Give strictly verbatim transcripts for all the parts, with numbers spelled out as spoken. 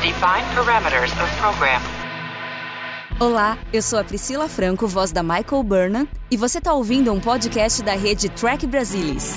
Define parameters of program. Olá, eu sou a Priscila Franco, voz da Michael Burnham, e você está ouvindo um podcast da rede Track Brasilis.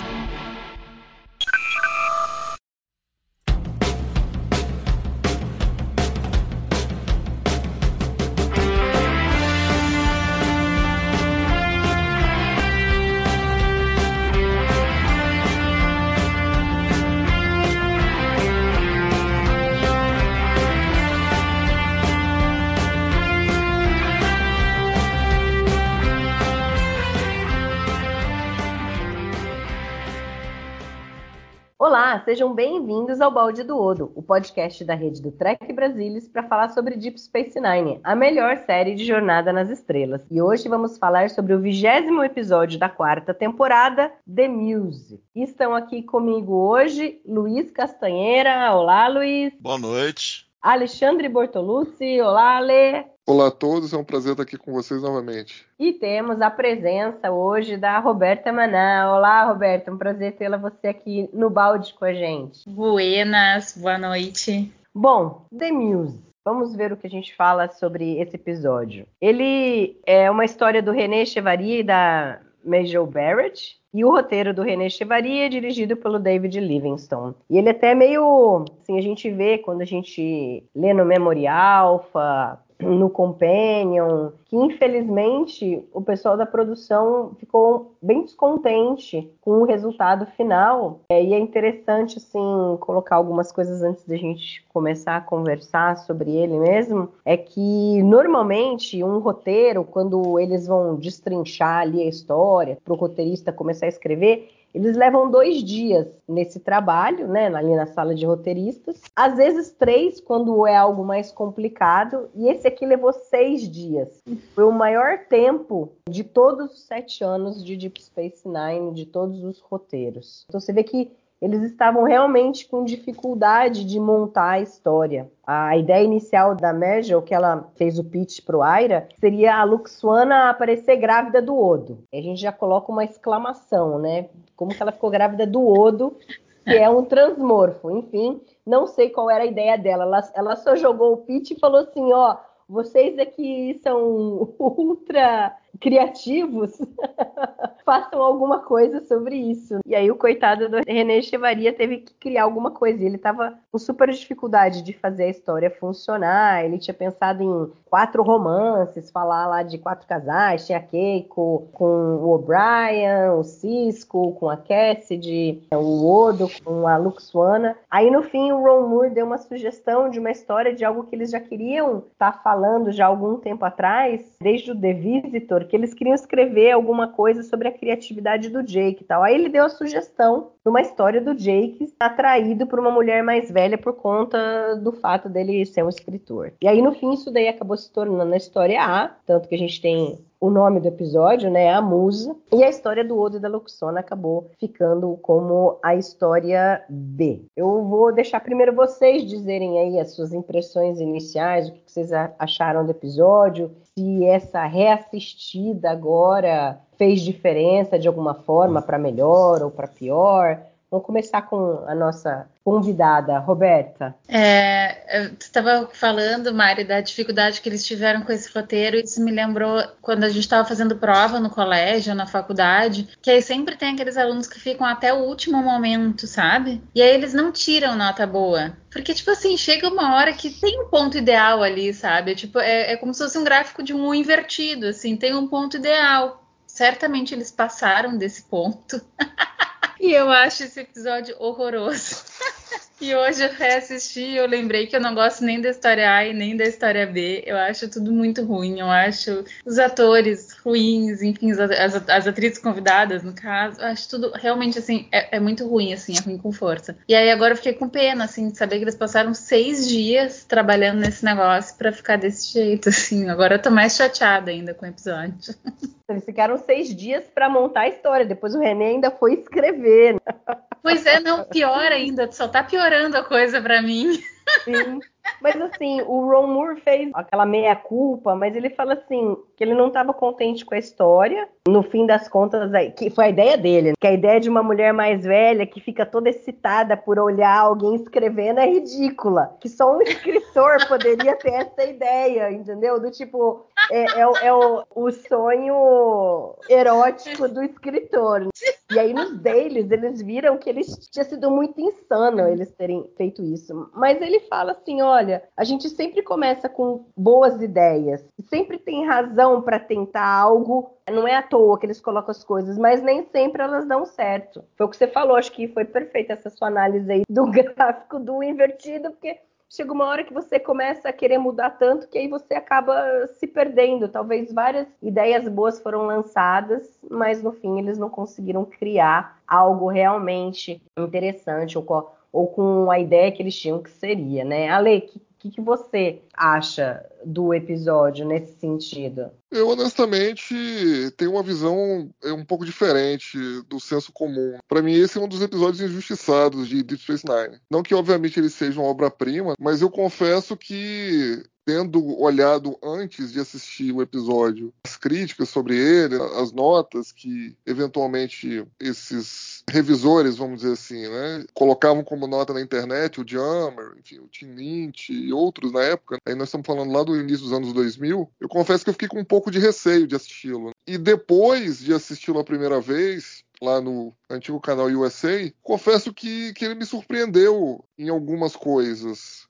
Olá, sejam bem-vindos ao Balde do Odo, o podcast da rede do Trek Brasilis para falar sobre Deep Space Nine, a melhor série de Jornada nas Estrelas. E hoje vamos falar sobre o vigésimo episódio da quarta temporada, The Muse. E estão aqui comigo hoje Luiz Castanheira. Olá, Luiz. Boa noite. Alexandre Bortolucci. Olá, Ale. Olá a todos, é um prazer estar aqui com vocês novamente. E temos a presença hoje da Roberta Maná. Olá, Roberta, um prazer tê-la você aqui no balde com a gente. Buenas, boa noite. Bom, The Muse. Vamos ver o que a gente fala sobre esse episódio. Ele é uma história do René Chevalier e da Majel Barrett. E o roteiro do René Chevalier é dirigido pelo David Livingston. E ele até é meio... assim, a gente vê quando a gente lê no Memory Alpha, no Companion, que infelizmente o pessoal da produção ficou bem descontente com o resultado final. É, e é interessante, assim, colocar algumas coisas antes da gente começar a conversar sobre ele mesmo. É que, normalmente, um roteiro, quando eles vão destrinchar ali a história, para o roteirista começar a escrever, eles levam dois dias nesse trabalho, né, ali na sala de roteiristas. Às vezes três, quando é algo mais complicado. E esse aqui levou seis dias. Foi o maior tempo de todos os sete anos de Deep Space Nine, de todos os roteiros. Então você vê que eles estavam realmente com dificuldade de montar a história. A ideia inicial da Majel, que ela fez o pitch pro Aira, seria a Lwaxana aparecer grávida do Odo. A gente já coloca uma exclamação, né? Como que ela ficou grávida do Odo, que é um transmorfo. Enfim, não sei qual era a ideia dela. Ela, ela só jogou o pitch e falou assim, ó, vocês aqui são ultra criativos, façam alguma coisa sobre isso. E aí o coitado do René Chevalier teve que criar alguma coisa. E ele estava com super dificuldade de fazer a história funcionar. Ele tinha pensado em quatro romances, falar lá de quatro casais. Tinha a Keiko com o O'Brien, o Sisko com a Cassidy, o Odo com a Lwaxana. Aí no fim o Ron Moore deu uma sugestão de uma história de algo que eles já queriam estar falando já há algum tempo atrás, desde o The Visitor, que eles queriam escrever alguma coisa sobre a criatividade do Jake e tal. Aí ele deu a sugestão de uma história do Jake atraído por uma mulher mais velha por conta do fato dele ser um escritor. E aí, no fim, isso daí acabou se tornando a história A, tanto que a gente tem o nome do episódio, né, a Musa, e a história do Odo e da Lwaxana acabou ficando como a história B. Eu vou deixar primeiro vocês dizerem aí as suas impressões iniciais, o que vocês acharam do episódio, se essa reassistida agora fez diferença de alguma forma para melhor ou para pior. Vamos começar com a nossa convidada, Roberta. É, eu estava falando, Mari, da dificuldade que eles tiveram com esse roteiro. Isso me lembrou quando a gente estava fazendo prova no colégio, na faculdade, que aí sempre tem aqueles alunos que ficam até o último momento, sabe? E aí eles não tiram nota boa. Porque, tipo assim, chega uma hora que tem um ponto ideal ali, sabe? Tipo, é, é como se fosse um gráfico de um U invertido, assim, tem um ponto ideal. Certamente eles passaram desse ponto. E eu acho esse episódio horroroso. E hoje eu reassisti e eu lembrei que eu não gosto nem da história A e nem da história B. Eu acho tudo muito ruim. Eu acho os atores ruins, enfim, as, as, as atrizes convidadas, no caso. Eu acho tudo realmente, assim, é, é muito ruim, assim, é ruim com força. E aí agora eu fiquei com pena, assim, de saber que eles passaram seis dias trabalhando nesse negócio pra ficar desse jeito, assim. Agora eu tô mais chateada ainda com o episódio. Eles ficaram seis dias pra montar a história. Depois o René ainda foi escrever. Pois é, não, pior ainda, só tá piorando a coisa pra mim. Sim. Mas assim, o Ron Moore fez aquela meia-culpa, mas ele fala assim, que ele não estava contente com a história. No fim das contas, que foi a ideia dele, que a ideia de uma mulher mais velha que fica toda excitada por olhar alguém escrevendo é ridícula. Que só um escritor poderia ter essa ideia, entendeu? Do tipo, é, é, o, é o, o sonho erótico do escritor. E aí nos dailies, eles viram que eles tinha sido muito insano eles terem feito isso. Mas ele fala assim, olha, a gente sempre começa com boas ideias. Sempre tem razão para tentar algo. Não é à toa que eles colocam as coisas, mas nem sempre elas dão certo. Foi o que você falou, acho que foi perfeita essa sua análise aí do gráfico do invertido, porque chega uma hora que você começa a querer mudar tanto que aí você acaba se perdendo. Talvez várias ideias boas foram lançadas, mas no fim eles não conseguiram criar algo realmente interessante ou com, ou com a ideia que eles tinham que seria, né? Ale, o que, que, que você acha do episódio nesse sentido? Eu, honestamente, tenho uma visão um pouco diferente do senso comum. Para mim, esse é um dos episódios injustiçados de Deep Space Nine. Não que, obviamente, ele seja uma obra-prima, mas eu confesso que, tendo olhado antes de assistir o episódio, as críticas sobre ele, as notas que, eventualmente, esses revisores, vamos dizer assim, né, colocavam como nota na internet, o Jammer, enfim, o Tim Lynch e outros na época, aí nós estamos falando lá do início dos anos dois mil, eu confesso que eu fiquei com um pouco de receio de assisti-lo. E depois de assisti-lo a primeira vez, lá no antigo canal U S A, confesso que, que ele me surpreendeu em algumas coisas.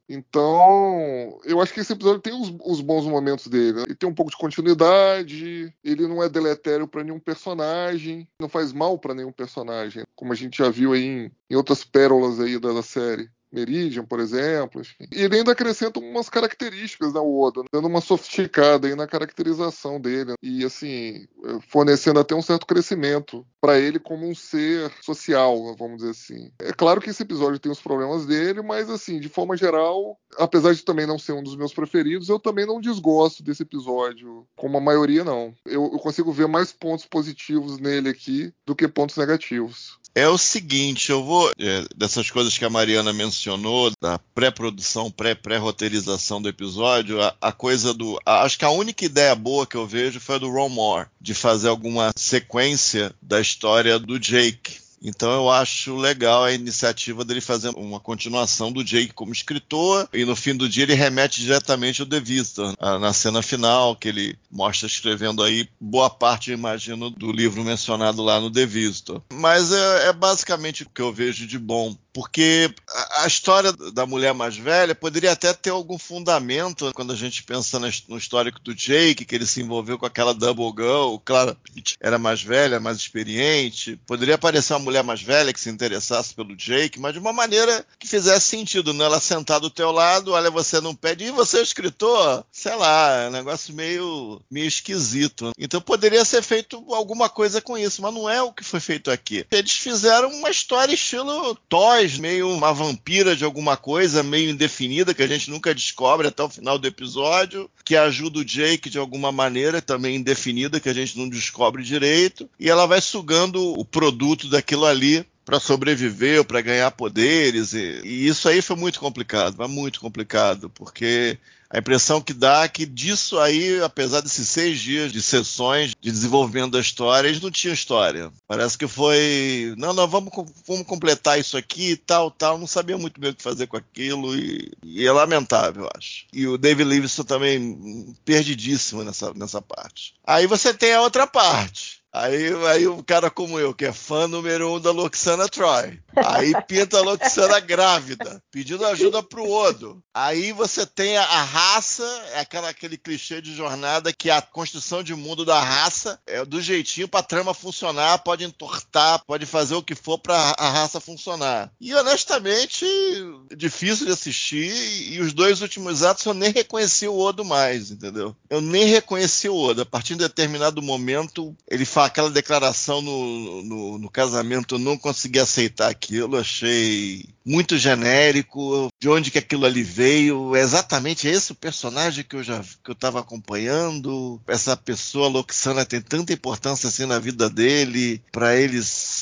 Então, eu acho que esse episódio tem os, os bons momentos dele. Ele tem um pouco de continuidade, ele não é deletério para nenhum personagem, não faz mal para nenhum personagem, como a gente já viu aí em, em outras pérolas aí da, da série. Meridian, por exemplo, enfim. E ele ainda acrescenta umas características da Oda, dando uma sofisticada aí na caracterização dele e, assim, fornecendo até um certo crescimento para ele como um ser social, vamos dizer assim. É claro que esse episódio tem os problemas dele, mas, assim, de forma geral, apesar de também não ser um dos meus preferidos, eu também não desgosto desse episódio, como a maioria não. Eu, eu consigo ver mais pontos positivos nele aqui do que pontos negativos. É o seguinte, eu vou, é, dessas coisas que a Mariana mencionou, da pré-produção, pré-pré-roteirização do episódio, a, a coisa do... A, acho que a única ideia boa que eu vejo foi a do Ron Moore, de fazer alguma sequência da história do Jake. Então eu acho legal a iniciativa dele fazer uma continuação do Jake como escritor, e no fim do dia ele remete diretamente ao The Visitor, na cena final, que ele mostra escrevendo aí boa parte, eu imagino, do livro mencionado lá no The Visitor. Mas é, é basicamente o que eu vejo de bom, porque a, a história da mulher mais velha poderia até ter algum fundamento quando a gente pensa no histórico do Jake, que ele se envolveu com aquela Double Girl, claro, era mais velha, mais experiente, poderia aparecer uma mulher mais velha que se interessasse pelo Jake, mas de uma maneira que fizesse sentido, né? Ela sentar do teu lado, olha, você não pede, e você é escritor? Sei lá, é um negócio meio, meio esquisito. Então poderia ser feito alguma coisa com isso, mas não é o que foi feito aqui. Eles fizeram uma história estilo Toys, meio uma vampira de alguma coisa, meio indefinida, que a gente nunca descobre até o final do episódio, que ajuda o Jake de alguma maneira, também indefinida, que a gente não descobre direito, e ela vai sugando o produto daquilo ali para sobreviver ou para ganhar poderes, e, e isso aí foi muito complicado, foi muito complicado, porque a impressão que dá é que disso aí, apesar desses seis dias de sessões de desenvolvimento da história, eles não tinham história. Parece que foi, não, não, vamos, vamos completar isso aqui e tal, tal, não sabia muito bem o que fazer com aquilo, e, e é lamentável, eu acho. E o David Livingston também perdidíssimo nessa, nessa parte. Aí você tem a outra parte. Aí, aí um cara como eu, que é fã número um da Lwaxana Troy, aí pinta a Lwaxana grávida, pedindo ajuda pro Odo. Aí você tem a, a raça, é aquela, aquele clichê de jornada que a construção de mundo da raça é do jeitinho pra trama funcionar, pode entortar, pode fazer o que for pra a raça funcionar. E honestamente, difícil de assistir, e os dois últimos atos eu nem reconheci o Odo mais, entendeu? Eu nem reconheci o Odo. A partir de determinado momento, ele fala aquela declaração no, no, no casamento, eu não consegui aceitar aquilo, achei muito genérico, de onde que aquilo ali veio, é exatamente esse o personagem que eu já que eu estava acompanhando, essa pessoa, Lwaxana, tem tanta importância assim na vida dele, para eles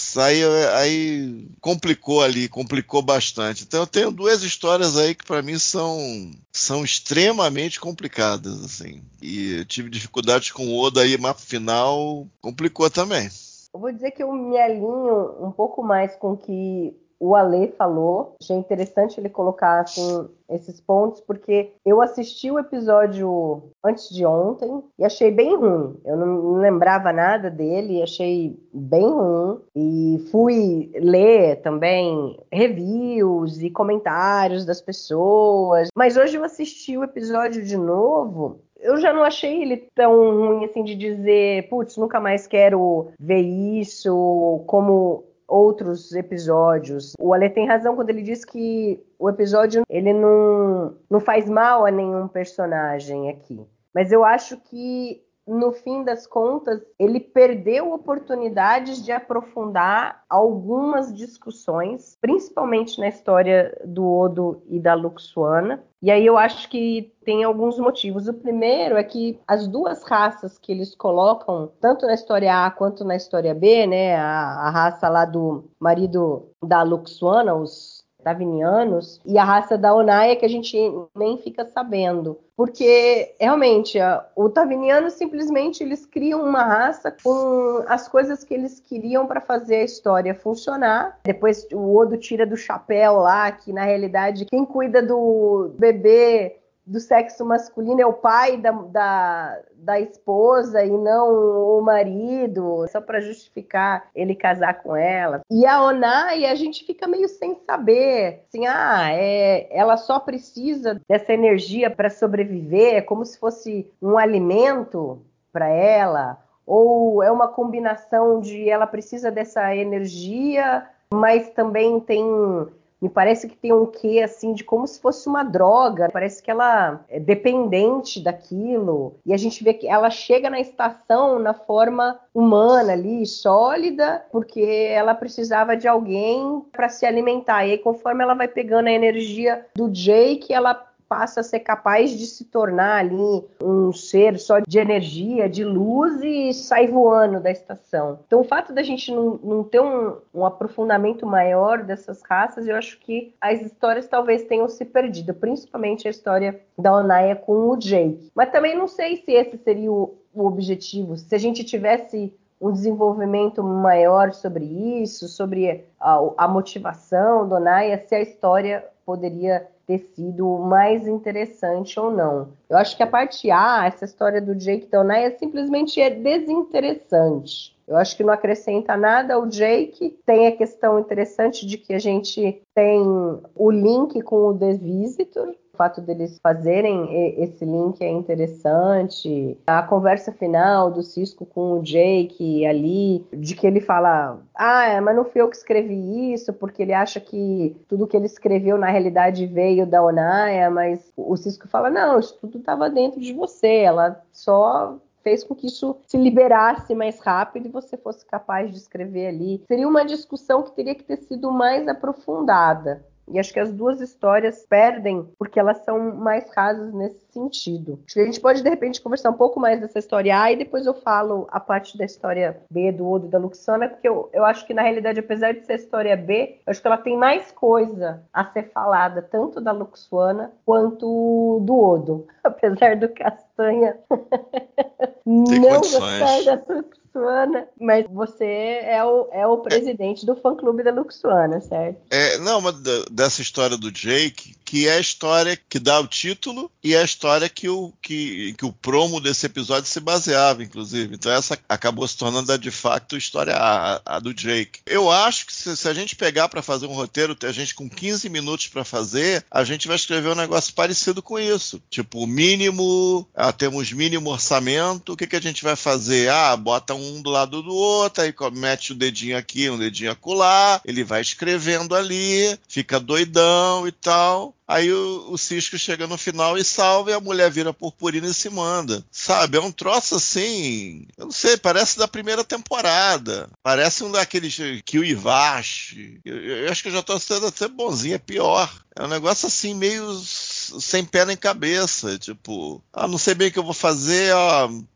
putz, aí, aí complicou ali, complicou bastante. Então eu tenho duas histórias aí que para mim são, são extremamente complicadas, assim. E eu tive dificuldades com o Oda aí, mas no final complicou também. Eu vou dizer que eu me alinho um pouco mais com o que o Ale falou. Achei interessante ele colocar assim, esses pontos, porque eu assisti o episódio antes de ontem e achei bem ruim. Eu não lembrava nada dele, achei bem ruim. E fui ler também reviews e comentários das pessoas. Mas hoje eu assisti o episódio de novo. Eu já não achei ele tão ruim assim de dizer, putz, nunca mais quero ver isso, como outros episódios. O Ale tem razão quando ele diz que o episódio ele não, não faz mal a nenhum personagem aqui. Mas eu acho que, no fim das contas, ele perdeu oportunidades de aprofundar algumas discussões, principalmente na história do Odo e da Lwaxana. E aí eu acho que tem alguns motivos. O primeiro é que as duas raças que eles colocam, tanto na história A quanto na história B, né, a, a raça lá do marido da Lwaxana, os Tavinianos, e a raça da Onaia, que a gente nem fica sabendo. Porque, realmente, a, o Taviniano, simplesmente, eles criam uma raça com as coisas que eles queriam para fazer a história funcionar. Depois o Odo tira do chapéu lá, que, na realidade, quem cuida do bebê do sexo masculino é o pai da, da, da esposa e não o marido, só para justificar ele casar com ela. E a Onaia, a gente fica meio sem saber, assim, ah, é, ela só precisa dessa energia para sobreviver, é como se fosse um alimento para ela, ou é uma combinação de ela precisa dessa energia, mas também tem... Me parece que tem um quê, assim, de como se fosse uma droga. Parece que ela é dependente daquilo. E a gente vê que ela chega na estação na forma humana ali, sólida, porque ela precisava de alguém para se alimentar. E aí, conforme ela vai pegando a energia do Jake, ela passa a ser capaz de se tornar ali um ser só de energia, de luz, e sai voando da estação. Então, o fato da gente não, não ter um, um aprofundamento maior dessas raças, eu acho que as histórias talvez tenham se perdido, principalmente a história da Onaia com o Jake. Mas também não sei se esse seria o, o objetivo. Se a gente tivesse um desenvolvimento maior sobre isso, sobre a, a motivação da Onaia, se a história poderia ter sido mais interessante ou não. Eu acho que a parte A, essa história do Jake e da Onaia, simplesmente é desinteressante. Eu acho que não acrescenta nada ao Jake. Tem a questão interessante de que a gente tem o link com o The Visitor. O fato deles fazerem esse link é interessante. A conversa final do Sisko com o Jake ali, de que ele fala, ah, mas não fui eu que escrevi isso, porque ele acha que tudo que ele escreveu na realidade veio da Onaia, mas o Sisko fala, não, isso tudo estava dentro de você, ela só fez com que isso se liberasse mais rápido e você fosse capaz de escrever ali. Seria uma discussão que teria que ter sido mais aprofundada. E acho que as duas histórias perdem porque elas são mais rasas nesse sentido. Acho que a gente pode, de repente, conversar um pouco mais dessa história A e depois eu falo a parte da história B, do Odo e da Lwaxana, porque eu, eu acho que, na realidade, apesar de ser a história B, eu acho que ela tem mais coisa a ser falada, tanto da Lwaxana quanto do Odo. Apesar do Castanha não gostar da Lwaxana, mas você é o, é o presidente é. do fã-clube da Lwaxana, certo? É, não, mas dessa história do Jake, que é a história que dá o título e é a história que o, que, que o promo desse episódio se baseava, inclusive. Então essa acabou se tornando a de facto a história A, a do Jake. Eu acho que se, se a gente pegar para fazer um roteiro, a gente com quinze minutos para fazer, a gente vai escrever um negócio parecido com isso. Tipo, mínimo, ah, temos mínimo orçamento, o que, que a gente vai fazer? Ah, bota um do lado do outro, aí mete o dedinho aqui, um dedinho acolá, ele vai escrevendo ali, fica doidão e tal. Aí o, o Sisko chega no final e salva e a mulher vira purpurina e se manda. Sabe, é um troço assim, eu não sei, parece da primeira temporada. Parece um daqueles Kill Ivash. Eu, eu acho que eu já tô sendo até bonzinho, é pior. É um negócio assim meio sem pé nem cabeça, tipo, ah, não sei bem o que eu vou fazer, ó,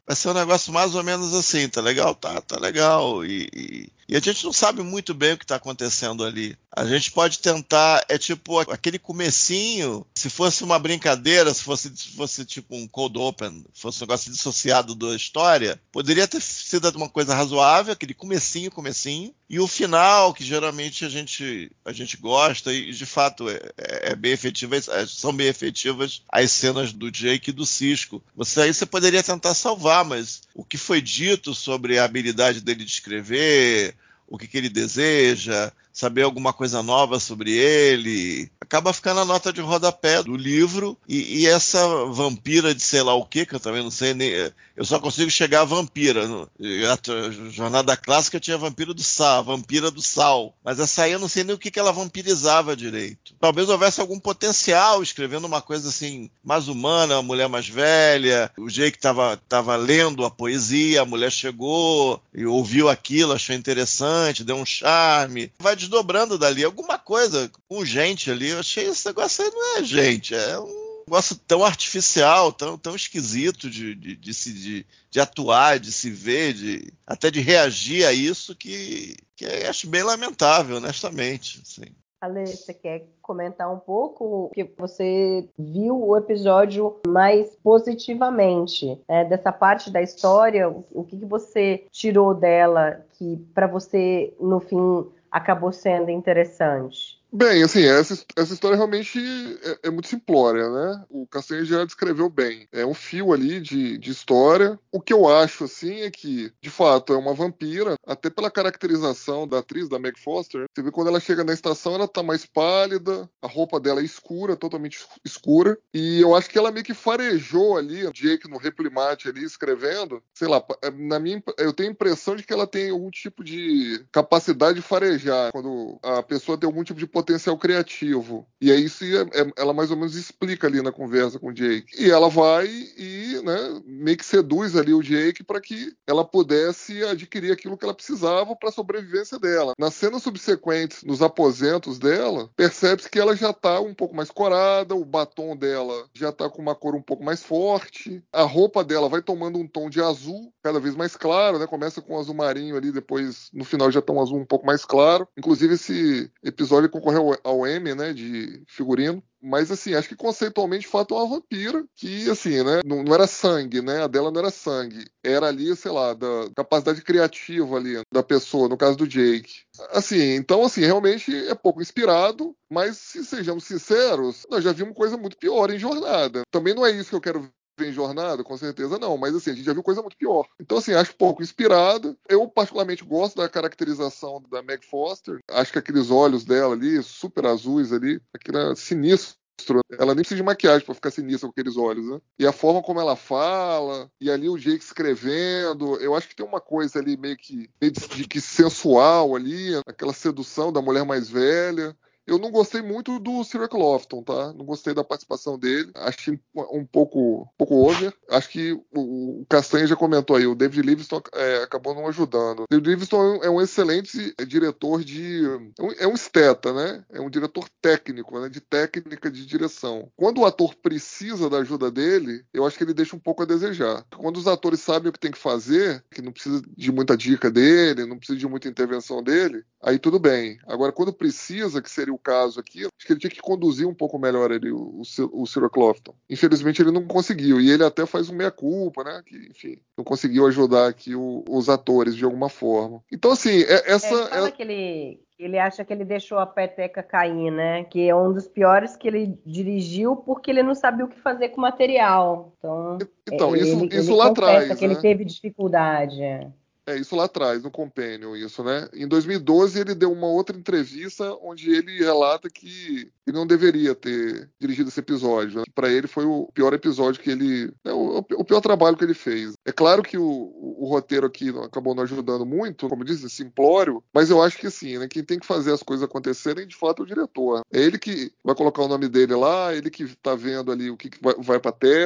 vai ser um negócio mais ou menos assim, tá legal? Tá, tá legal. E, e, e a gente não sabe muito bem o que está acontecendo ali. A gente pode tentar, é tipo aquele comecinho, se fosse uma brincadeira, se fosse, se fosse tipo um cold open, fosse um negócio dissociado da história, poderia ter sido uma coisa razoável, aquele comecinho, comecinho, e o final, que geralmente a gente, a gente gosta, e de fato é, é bem efetiva, são bem efetivas as cenas do Jake e do Sisko. Você, aí você poderia tentar salvar, mas o que foi dito sobre a habilidade dele de escrever, o que, que ele deseja, saber alguma coisa nova sobre ele, acaba ficando a nota de rodapé do livro, e, e essa vampira de sei lá o que, que eu também não sei, nem, eu só consigo chegar a vampira. No, a Jornada Clássica tinha vampiro do sal, vampira do sal, mas essa aí eu não sei nem o que, que ela vampirizava direito. Talvez houvesse algum potencial escrevendo uma coisa assim, mais humana, uma mulher mais velha, o Jake estava tava lendo a poesia, a mulher chegou e ouviu aquilo, achou interessante, deu um charme, vai desdobrando dali, alguma coisa com gente ali. Eu achei esse negócio aí não é gente, é um negócio tão artificial, tão, tão esquisito de, de, de, se, de, de atuar, de se ver, de, até de reagir a isso, que, que eu acho bem lamentável, honestamente. Assim. Ale, você quer comentar um pouco que você viu o episódio mais positivamente, né, dessa parte da história, o que, que você tirou dela que para você, no fim, acabou sendo interessante? Bem, assim, essa, essa história realmente é, é muito simplória, né? O Castanha já descreveu bem. É um fio ali de, de história. O que eu acho, assim, é que, de fato, é uma vampira, até pela caracterização da atriz, da Meg Foster. Você vê quando ela chega na estação, ela tá mais pálida, a roupa dela é escura, totalmente escura, e eu acho que ela meio que farejou ali, o Jake no replimate ali, escrevendo, sei lá, na minha, eu tenho a impressão de que ela tem algum tipo de capacidade de farejar, quando a pessoa tem algum tipo de potencial criativo. E aí isso é, é, ela mais ou menos explica ali na conversa com o Jake. E ela vai e, né, meio que seduz ali o Jake para que ela pudesse adquirir aquilo que ela precisava para a sobrevivência dela. Nas cenas subsequentes, nos aposentos dela, percebe-se que ela já está um pouco mais corada, o batom dela já está com uma cor um pouco mais forte, a roupa dela vai tomando um tom de azul, cada vez mais claro, né? Começa com um azul marinho ali, depois no final já está um azul um pouco mais claro. Inclusive esse episódio concorreu ao Emmy, né, de figurino. Mas, assim, acho que conceitualmente, de fato, é uma vampira que, assim, né, não, não era sangue, né, a dela não era sangue. Era ali, sei lá, da capacidade criativa ali da pessoa, no caso do Jake. Assim, então, assim, realmente é pouco inspirado, mas, se sejamos sinceros, nós já vimos coisa muito pior em Jornada. Também não é isso que eu quero em Jornada, com certeza não, mas assim, a gente já viu coisa muito pior. Então, assim, acho pouco inspirado. Eu, particularmente, gosto da caracterização da Meg Foster. Acho que aqueles olhos dela ali, super azuis ali, aquilo é sinistro. Ela nem precisa de maquiagem pra ficar sinistra com aqueles olhos, né? E a forma como ela fala, e ali o Jake escrevendo, eu acho que tem uma coisa ali meio que, meio de, de sensual ali, aquela sedução da mulher mais velha. Eu não gostei muito do Cyril Lofton, tá? Não gostei da participação dele. Achei um pouco, um pouco over. Acho que o, o Castanha já comentou aí, o David Livingston é, acabou não ajudando. O David Livingston é um excelente diretor de... É um, é um esteta, né? É um diretor técnico, né? De técnica de direção. Quando o ator precisa da ajuda dele, eu acho que ele deixa um pouco a desejar. Quando os atores sabem o que tem que fazer, que não precisa de muita dica dele, não precisa de muita intervenção dele, aí tudo bem. Agora, quando precisa, que seria o caso aqui, acho que ele tinha que conduzir um pouco melhor ali, o, o Cyril Lofton. Infelizmente ele não conseguiu, e ele até faz um meia-culpa, né, que, enfim, não conseguiu ajudar aqui o, os atores de alguma forma. Então, assim, é, essa... É, ele fala é... que ele, ele acha que ele deixou a peteca cair, né, que é um dos piores que ele dirigiu porque ele não sabia o que fazer com o material. Então, então ele, isso, ele, isso ele lá confessa atrás, que né? ele teve dificuldade. É, isso lá atrás, no Companion, isso, né? Em dois mil e doze, ele deu uma outra entrevista onde ele relata que ele não deveria ter dirigido esse episódio. Né? Para ele foi o pior episódio que ele... É, o, o pior trabalho que ele fez. É claro que o, o, o roteiro aqui acabou não ajudando muito, como eu disse, simplório, mas eu acho que assim, né? Quem tem que fazer as coisas acontecerem, de fato, é o diretor. É ele que vai colocar o nome dele lá, ele que tá vendo ali o que vai, vai pra tela.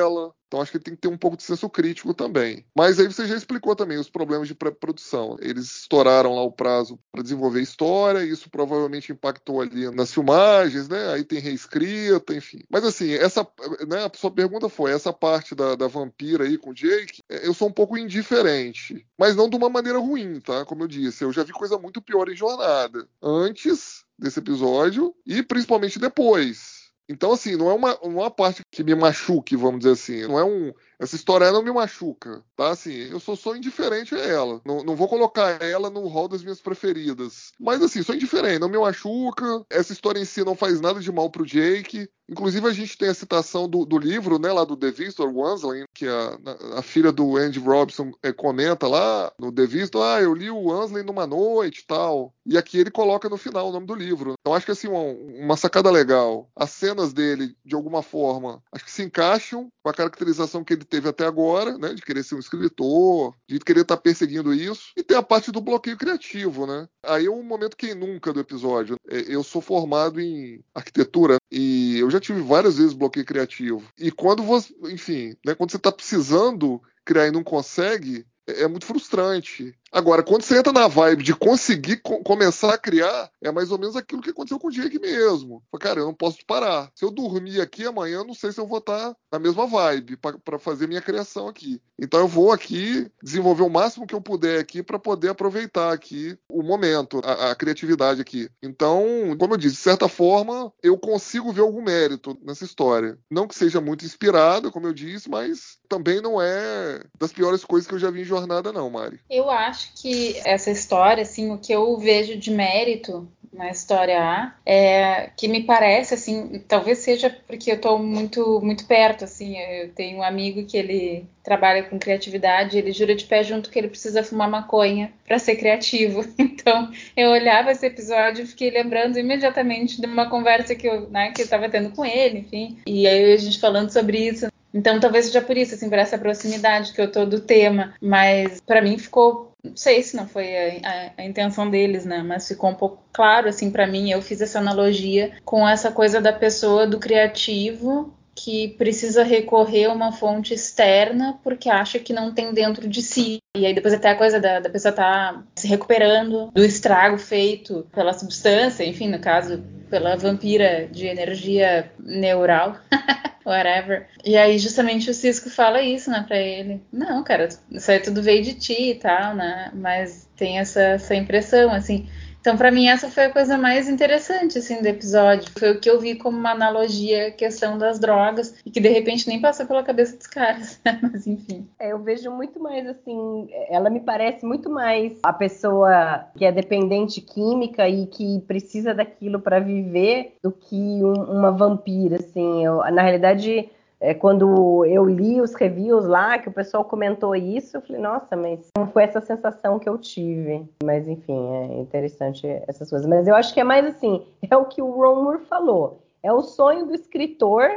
Então acho que ele tem que ter um pouco de senso crítico também. Mas aí você já explicou também os problemas de pré-produção. Eles estouraram lá o prazo para desenvolver a história, isso provavelmente impactou ali nas filmagens, né? Aí tem reescrita, enfim. Mas assim, essa, né, a sua pergunta foi, essa parte da, da vampira aí com o Jake, eu sou um pouco indiferente. Mas não de uma maneira ruim, tá? Como eu disse, eu já vi coisa muito pior em Jornada. Antes desse episódio e principalmente depois. Então, assim, não é uma, uma parte que me machuque, vamos dizer assim. Não é um... Essa história não me machuca, tá? Assim, eu sou só indiferente a ela. Não, não vou colocar ela no hall das minhas preferidas. Mas, assim, sou indiferente, não me machuca. Essa história em si não faz nada de mal pro Jake. Inclusive, a gente tem a citação do, do livro, né, lá do The Visitor, Wansley, que a, a filha do Andy Robinson é, comenta lá no The Visitor, ah, eu li o Wansley numa noite e tal. E aqui ele coloca no final o nome do livro. Então, acho que, assim, uma, uma sacada legal. As cenas dele, de alguma forma, acho que se encaixam com a caracterização que ele teve até agora, né, de querer ser um escritor, de querer estar perseguindo isso, e tem a parte do bloqueio criativo, né? Aí é um momento quem nunca do episódio. Eu sou formado em arquitetura e eu já tive várias vezes bloqueio criativo. E quando você, enfim, né, quando você está precisando criar e não consegue, é muito frustrante. Agora, quando você entra na vibe de conseguir co- começar a criar, é mais ou menos aquilo que aconteceu com o Jake mesmo. Cara, eu não posso parar. Se eu dormir aqui amanhã, eu não sei se eu vou estar na mesma vibe para fazer minha criação aqui. Então eu vou aqui desenvolver o máximo que eu puder aqui para poder aproveitar aqui o momento, a, a criatividade aqui. Então, como eu disse, de certa forma, eu consigo ver algum mérito nessa história. Não que seja muito inspirado, como eu disse, mas também não é das piores coisas que eu já vi em Jornada, não, Mari. Eu acho que essa história, assim, o que eu vejo de mérito na história A, é que me parece, assim, talvez seja porque eu tô muito, muito perto, assim, eu tenho um amigo que ele trabalha com criatividade, ele jura de pé junto que ele precisa fumar maconha para ser criativo. Então, eu olhava esse episódio e fiquei lembrando imediatamente de uma conversa que eu, né, que eu tava tendo com ele, enfim, e aí a gente falando sobre isso. Então, talvez seja por isso, assim, por essa proximidade que eu tô do tema, mas para mim ficou, não sei se não foi a, a, a intenção deles, né, mas ficou um pouco claro, assim, para mim, eu fiz essa analogia com essa coisa da pessoa, do criativo, que precisa recorrer a uma fonte externa porque acha que não tem dentro de si. E aí depois até a coisa da, da pessoa estar tá se recuperando do estrago feito pela substância, enfim, no caso, pela vampira de energia neural, whatever. E aí justamente o Cisco fala isso, né, pra ele. Não, cara, isso aí tudo veio de ti e tal, né, mas tem essa, essa impressão, assim. Então, pra mim, essa foi a coisa mais interessante, assim, do episódio. Foi o que eu vi como uma analogia à questão das drogas e que, de repente, nem passou pela cabeça dos caras. Mas, enfim. É, eu vejo muito mais, assim, ela me parece muito mais a pessoa que é dependente química e que precisa daquilo para viver do que um, uma vampira, assim. Eu, na realidade... É, quando eu li os reviews lá, que o pessoal comentou isso, eu falei, nossa, mas não foi essa sensação que eu tive. Mas, enfim, é interessante essas coisas. Mas eu acho que é mais assim, é o que o Ron Moore falou. É o sonho do escritor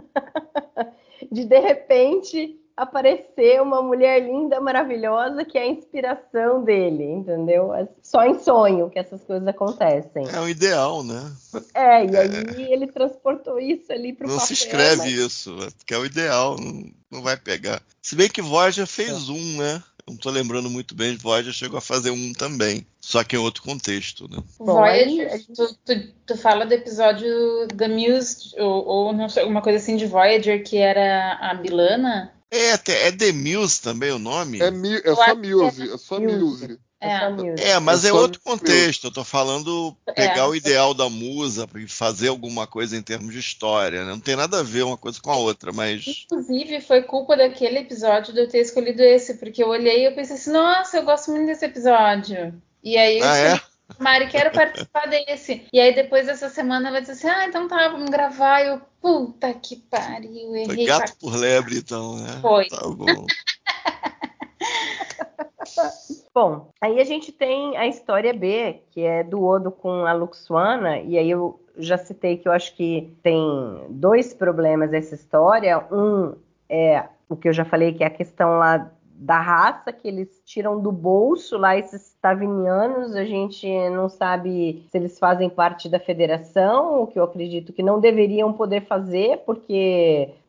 de, de repente, aparecer uma mulher linda, maravilhosa, que é a inspiração dele, entendeu? Só em sonho que essas coisas acontecem. É o ideal, né? É, e aí é... ele transportou isso ali pro não papel. Não se escreve mas... isso, porque é o ideal, não, não vai pegar. Se bem que Voyager fez é. um, né? Não tô lembrando muito bem, Voyager chegou a fazer um também, só que em outro contexto, né? Voyager, tu, tu, tu fala do episódio The Muse, ou, ou não sei, alguma coisa assim de Voyager, que era a Milana? É, é The Muse também o nome? É, mi, é só Muse, é só Muse. É, é, mas é, é outro contexto. Eu tô falando pegar é. o ideal da musa e fazer alguma coisa em termos de história, né? Não tem nada a ver uma coisa com a outra, mas... Inclusive, foi culpa daquele episódio de eu ter escolhido esse, porque eu olhei e eu pensei assim, nossa, eu gosto muito desse episódio. E aí eu ah, escolhi, é? Mari, quero participar desse. E aí depois dessa semana vai dizer assim, ah, então tá, vamos gravar. E eu, puta que pariu, errei. Foi gato por lebre, então, né? Foi. Tá bom. Bom, aí a gente tem a história B, que é do Odo com a Luxwana, e aí eu já citei que eu acho que tem dois problemas essa história. Um é o que eu já falei, que é a questão lá da raça, que eles tiram do bolso lá esses tavinianos, a gente não sabe se eles fazem parte da federação, o que eu acredito que não deveriam poder fazer, porque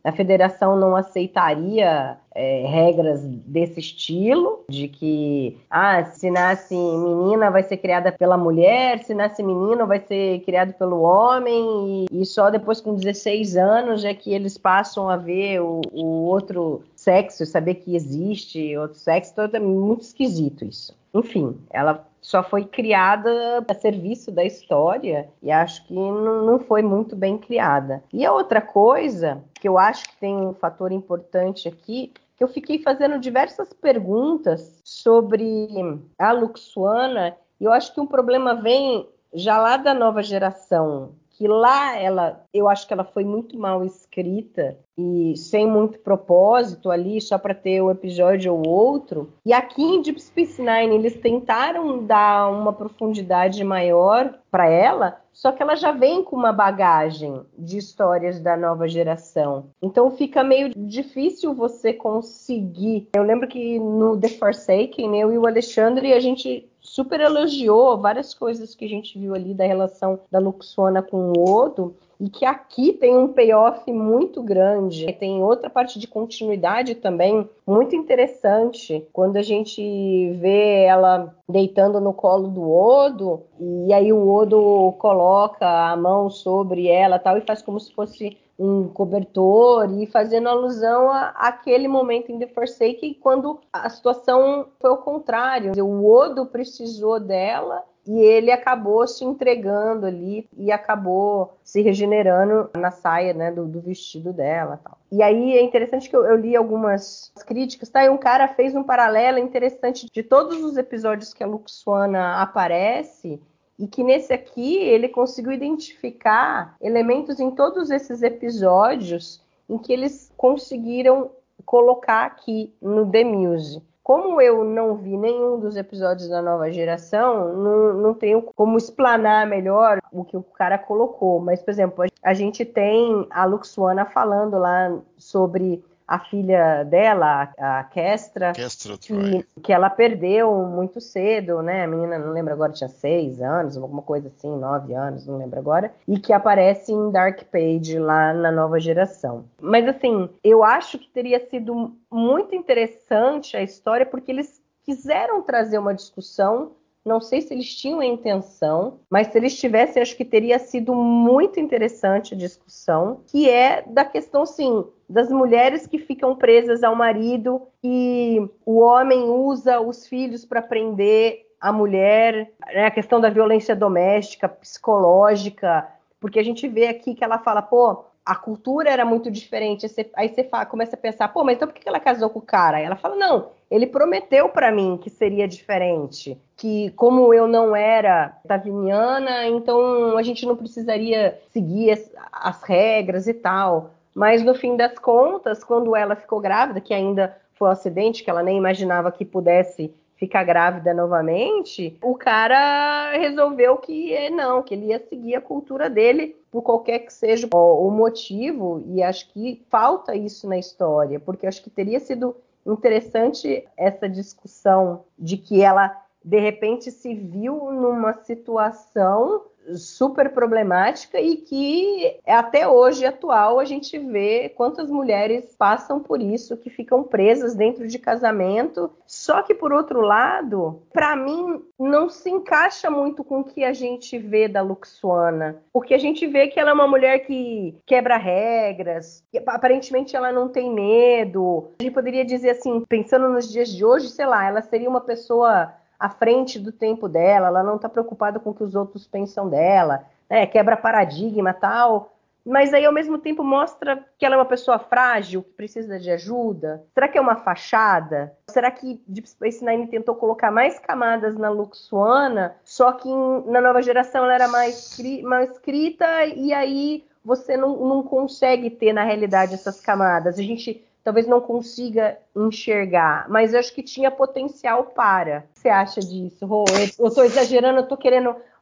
a federação não aceitaria é, regras desse estilo, de que ah, se nasce menina vai ser criada pela mulher, se nasce menino vai ser criado pelo homem, e, e só depois com dezesseis anos é que eles passam a ver o, o outro sexo, saber que existe outro sexo. Então é muito esquisito isso. Enfim, ela só foi criada a serviço da história e acho que não, não foi muito bem criada. E a outra coisa, que eu acho que tem um fator importante aqui, que eu fiquei fazendo diversas perguntas sobre a Lwaxana, e eu acho que um problema vem já lá da nova geração, que lá ela, eu acho que ela foi muito mal escrita e sem muito propósito ali, só para ter um episódio ou outro. E aqui em Deep Space Nine eles tentaram dar uma profundidade maior para ela, só que ela já vem com uma bagagem de histórias da nova geração. Então fica meio difícil você conseguir. Eu lembro que no The Forsaken, eu e o Alexandre, a gente super elogiou várias coisas que a gente viu ali da relação da Lwaxana com o Odo, e que aqui tem um payoff muito grande. Tem outra parte de continuidade também muito interessante, quando a gente vê ela deitando no colo do Odo, e aí o Odo coloca a mão sobre ela tal, e faz como se fosse um cobertor, e fazendo alusão àquele momento em The Forsaken, quando a situação foi ao contrário. O Odo precisou dela e ele acabou se entregando ali e acabou se regenerando na saia, né, do, do vestido dela. Tal. E aí é interessante que eu, eu li algumas críticas, tá? E um cara fez um paralelo interessante de todos os episódios que a Lwaxana aparece, e que nesse aqui ele conseguiu identificar elementos em todos esses episódios em que eles conseguiram colocar aqui no The Muse. Como eu não vi nenhum dos episódios da nova geração, não, não tenho como explanar melhor o que o cara colocou. Mas, por exemplo, a gente tem a Lwaxana falando lá sobre a filha dela, a Kestra, Kestra que, que ela perdeu muito cedo, né? A menina, não lembro agora, tinha seis anos, alguma coisa assim, nove anos, não lembro agora. E que aparece em Dark Page lá na nova geração. Mas assim, eu acho que teria sido muito interessante a história, porque eles quiseram trazer uma discussão. Não sei se eles tinham a intenção, mas se eles tivessem, acho que teria sido muito interessante a discussão, que é da questão, sim, das mulheres que ficam presas ao marido e o homem usa os filhos para prender a mulher, né? A questão da violência doméstica, psicológica, porque a gente vê aqui que ela fala, pô, a cultura era muito diferente. Aí você, aí você fala, começa a pensar, pô, mas então por que ela casou com o cara? Aí ela fala, não, ele prometeu para mim que seria diferente, que como eu não era taviniana, então a gente não precisaria seguir as, as regras e tal. Mas no fim das contas, quando ela ficou grávida, que ainda foi um acidente, que ela nem imaginava que pudesse ficar grávida novamente, o cara resolveu que não, que ele ia seguir a cultura dele, por qualquer que seja o motivo, e acho que falta isso na história, porque acho que teria sido interessante essa discussão de que ela, de repente, se viu numa situação super problemática e que até hoje atual a gente vê quantas mulheres passam por isso, que ficam presas dentro de casamento. Só que, por outro lado, para mim não se encaixa muito com o que a gente vê da Lwaxana, porque a gente vê que ela é uma mulher que quebra regras, que aparentemente ela não tem medo. A gente poderia dizer assim, pensando nos dias de hoje, sei lá, ela seria uma pessoa à frente do tempo dela, ela não está preocupada com o que os outros pensam dela, né? Quebra paradigma e tal, mas aí ao mesmo tempo mostra que ela é uma pessoa frágil, que precisa de ajuda. Será que é uma fachada? Será que Deep Space Nine tentou colocar mais camadas na Lwaxana, só que em, na nova geração ela era mais, mais escrita, e aí você não, não consegue ter na realidade essas camadas? A gente talvez não consiga enxergar, mas eu acho que tinha potencial para. O que você acha disso, Rô? Eu estou exagerando, eu estou querendo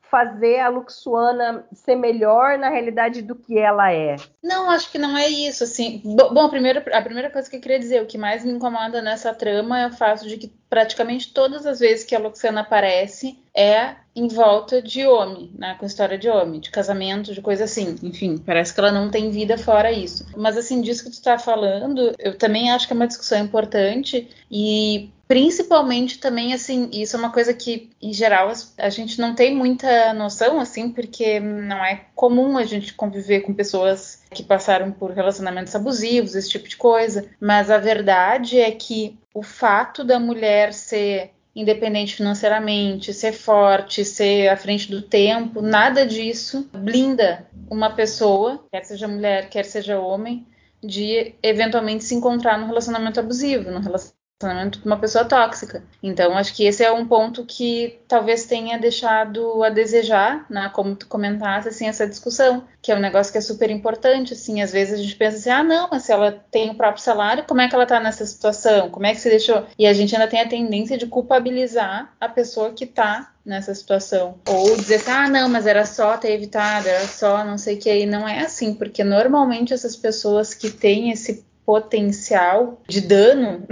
fazer a Luxuana ser melhor na realidade do que ela é? Não, acho que não é isso, assim. Bom, a primeira, a primeira coisa que eu queria dizer, o que mais me incomoda nessa trama é o fato de que praticamente todas as vezes que a Luxuana aparece é em volta de homem, né, com história de homem, de casamento, de coisa assim. Enfim, parece que ela não tem vida fora isso. Mas, assim, disso que tu tá falando, eu também acho que é uma discussão importante e principalmente também, assim, isso é uma coisa que, em geral, a gente não tem muita noção, assim, porque não é comum a gente conviver com pessoas que passaram por relacionamentos abusivos, esse tipo de coisa. Mas a verdade é que o fato da mulher ser independente financeiramente, ser forte, ser à frente do tempo, nada disso blinda uma pessoa, quer seja mulher, quer seja homem, de eventualmente se encontrar num relacionamento abusivo, num relacionamento com uma pessoa tóxica. Então, acho que esse é um ponto que talvez tenha deixado a desejar, né, como tu comentaste, assim, essa discussão, que é um negócio que é super importante, assim, às vezes a gente pensa assim, ah, não, mas se ela tem o próprio salário, como é que ela tá nessa situação? Como é que se deixou? E a gente ainda tem a tendência de culpabilizar a pessoa que tá nessa situação. Ou dizer assim, ah, não, mas era só ter evitado, era só não sei o que. E não é assim, porque normalmente essas pessoas que têm esse potencial de dano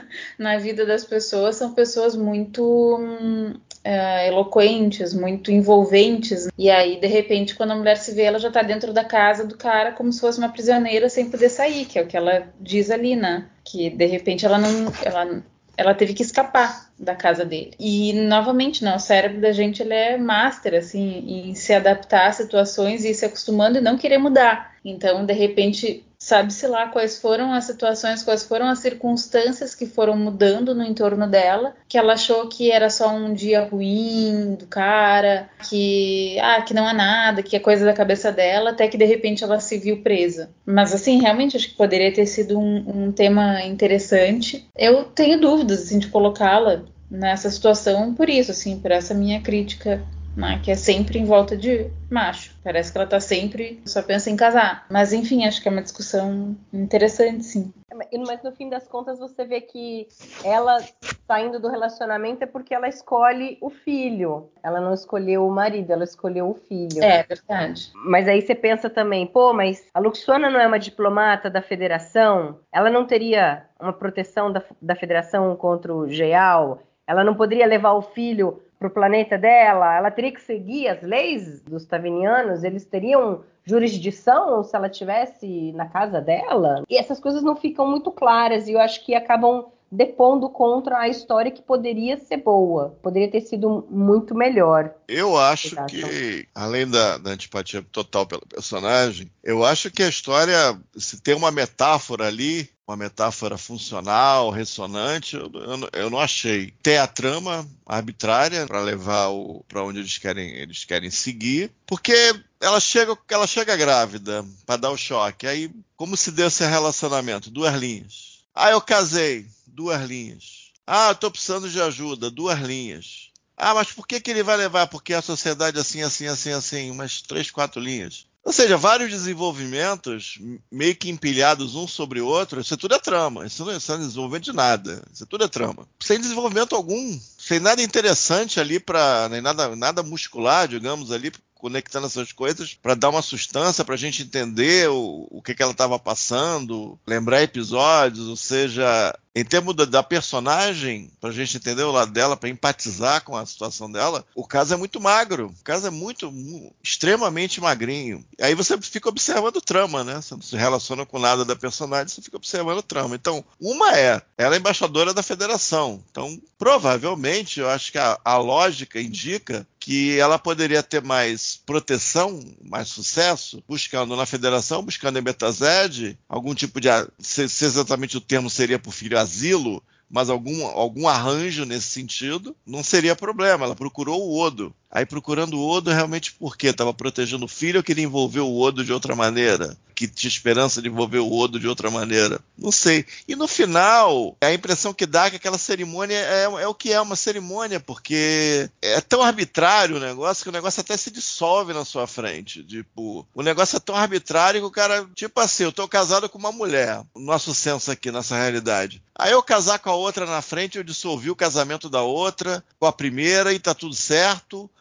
na vida das pessoas são pessoas muito hum, é, eloquentes, muito envolventes, e aí de repente quando a mulher se vê, ela já tá dentro da casa do cara como se fosse uma prisioneira sem poder sair, que é o que ela diz ali, né, que de repente ela não ela, ela teve que escapar da casa dele. E novamente, não, o cérebro da gente ele é master assim, em se adaptar a situações e se acostumando e não querer mudar. Então, de repente, sabe-se lá quais foram as situações, quais foram as circunstâncias que foram mudando no entorno dela, que ela achou que era só um dia ruim do cara, que, ah, que não é nada, que é coisa da cabeça dela, até que de repente ela se viu presa. Mas assim, realmente acho que poderia ter sido um, um tema interessante. Eu tenho dúvidas assim, de colocá-la nessa situação por isso, assim, por essa minha crítica, né, que é sempre em volta de macho. Parece que ela tá sempre, só pensa em casar. Mas enfim, acho que é uma discussão interessante, sim. Mas no fim das contas você vê que ela saindo do relacionamento é porque ela escolhe o filho. Ela não escolheu o marido, ela escolheu o filho. É, verdade. Mas aí você pensa também, pô, mas a Luxuana não é uma diplomata da federação? Ela não teria uma proteção da, da federação contra o Geal? Ela não poderia levar o filho para o planeta dela? Ela teria que seguir as leis dos Tavinianos? Eles teriam jurisdição se ela estivesse na casa dela? E essas coisas não ficam muito claras e eu acho que acabam depondo contra a história que poderia ser boa, poderia ter sido muito melhor. Eu acho que, além da, da antipatia total pelo personagem, eu acho que a história, se tem uma metáfora ali, uma metáfora funcional, ressonante, eu, eu, eu não achei. Tem a trama arbitrária para levar para onde eles querem, eles querem seguir, porque ela chega, ela chega grávida para dar o choque. Aí, como se deu esse relacionamento? Duas linhas. Ah, eu casei. Duas linhas. Ah, eu tô precisando de ajuda. Duas linhas. Ah, mas por que que ele vai levar? Porque a sociedade assim, assim, assim, assim. Umas três, quatro linhas. Ou seja, vários desenvolvimentos meio que empilhados um sobre o outro. Isso tudo é trama. Isso não é, isso não é desenvolvimento de nada. Isso tudo é trama. Sem desenvolvimento algum. Sem nada interessante ali para... Nem nada, nada muscular, digamos, ali conectando essas coisas para dar uma sustância, para a gente entender o, o que, que ela estava passando, lembrar episódios, ou seja, em termos da, da personagem, para a gente entender o lado dela, para empatizar com a situação dela, o caso é muito magro, o caso é muito, muito extremamente magrinho. Aí você fica observando o trama, né? Você não se relaciona com nada da personagem, você fica observando o trama. Então, uma é, ela é embaixadora da federação. Então, provavelmente, eu acho que a, a lógica indica que ela poderia ter mais proteção, mais sucesso, buscando na federação, buscando em Betazed, algum tipo de, se, se exatamente o termo seria por filho asilo, mas algum, algum arranjo nesse sentido, não seria problema. Ela procurou o Odo. Aí procurando o Odo realmente por quê? Estava protegendo o filho ou queria envolver o Odo de outra maneira? Que tinha esperança de envolver o Odo de outra maneira? Não sei. E no final, a impressão que dá é que aquela cerimônia é, é o que é uma cerimônia, porque é tão arbitrário o negócio que o negócio até se dissolve na sua frente. Tipo, o negócio é tão arbitrário que o cara, tipo assim, eu tô casado com uma mulher, no nosso senso aqui, nessa realidade. Aí eu casar com a outra na frente, eu dissolvi o casamento da outra, com a primeira e tá tudo certo.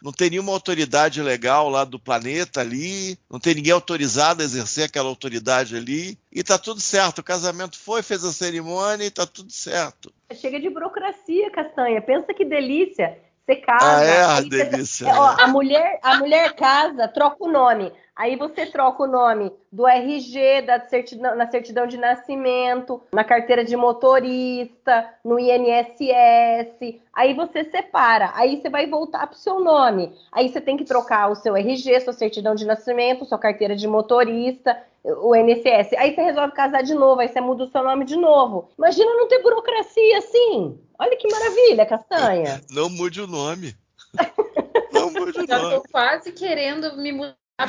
não tem nenhuma autoridade legal lá do planeta ali, não tem ninguém autorizado a exercer aquela autoridade ali, e tá tudo certo. O casamento foi, fez a cerimônia e tá tudo certo. Chega de burocracia, Castanha. Pensa que delícia. Você casa. Ah, é, a aí delícia. Você, é, ó, a, mulher, a mulher casa, troca o nome. Aí você troca o nome do R G, da certidão, na certidão de nascimento, na carteira de motorista, no I N S S. Aí você separa. Aí você vai voltar pro seu nome. Aí você tem que trocar o seu R G, sua certidão de nascimento, sua carteira de motorista, o I N S S. Aí você resolve casar de novo, aí você muda o seu nome de novo. Imagina não ter burocracia assim. Olha que maravilha, Castanha. Não mude o nome. Não mude o Já nome. tô quase querendo me mudar para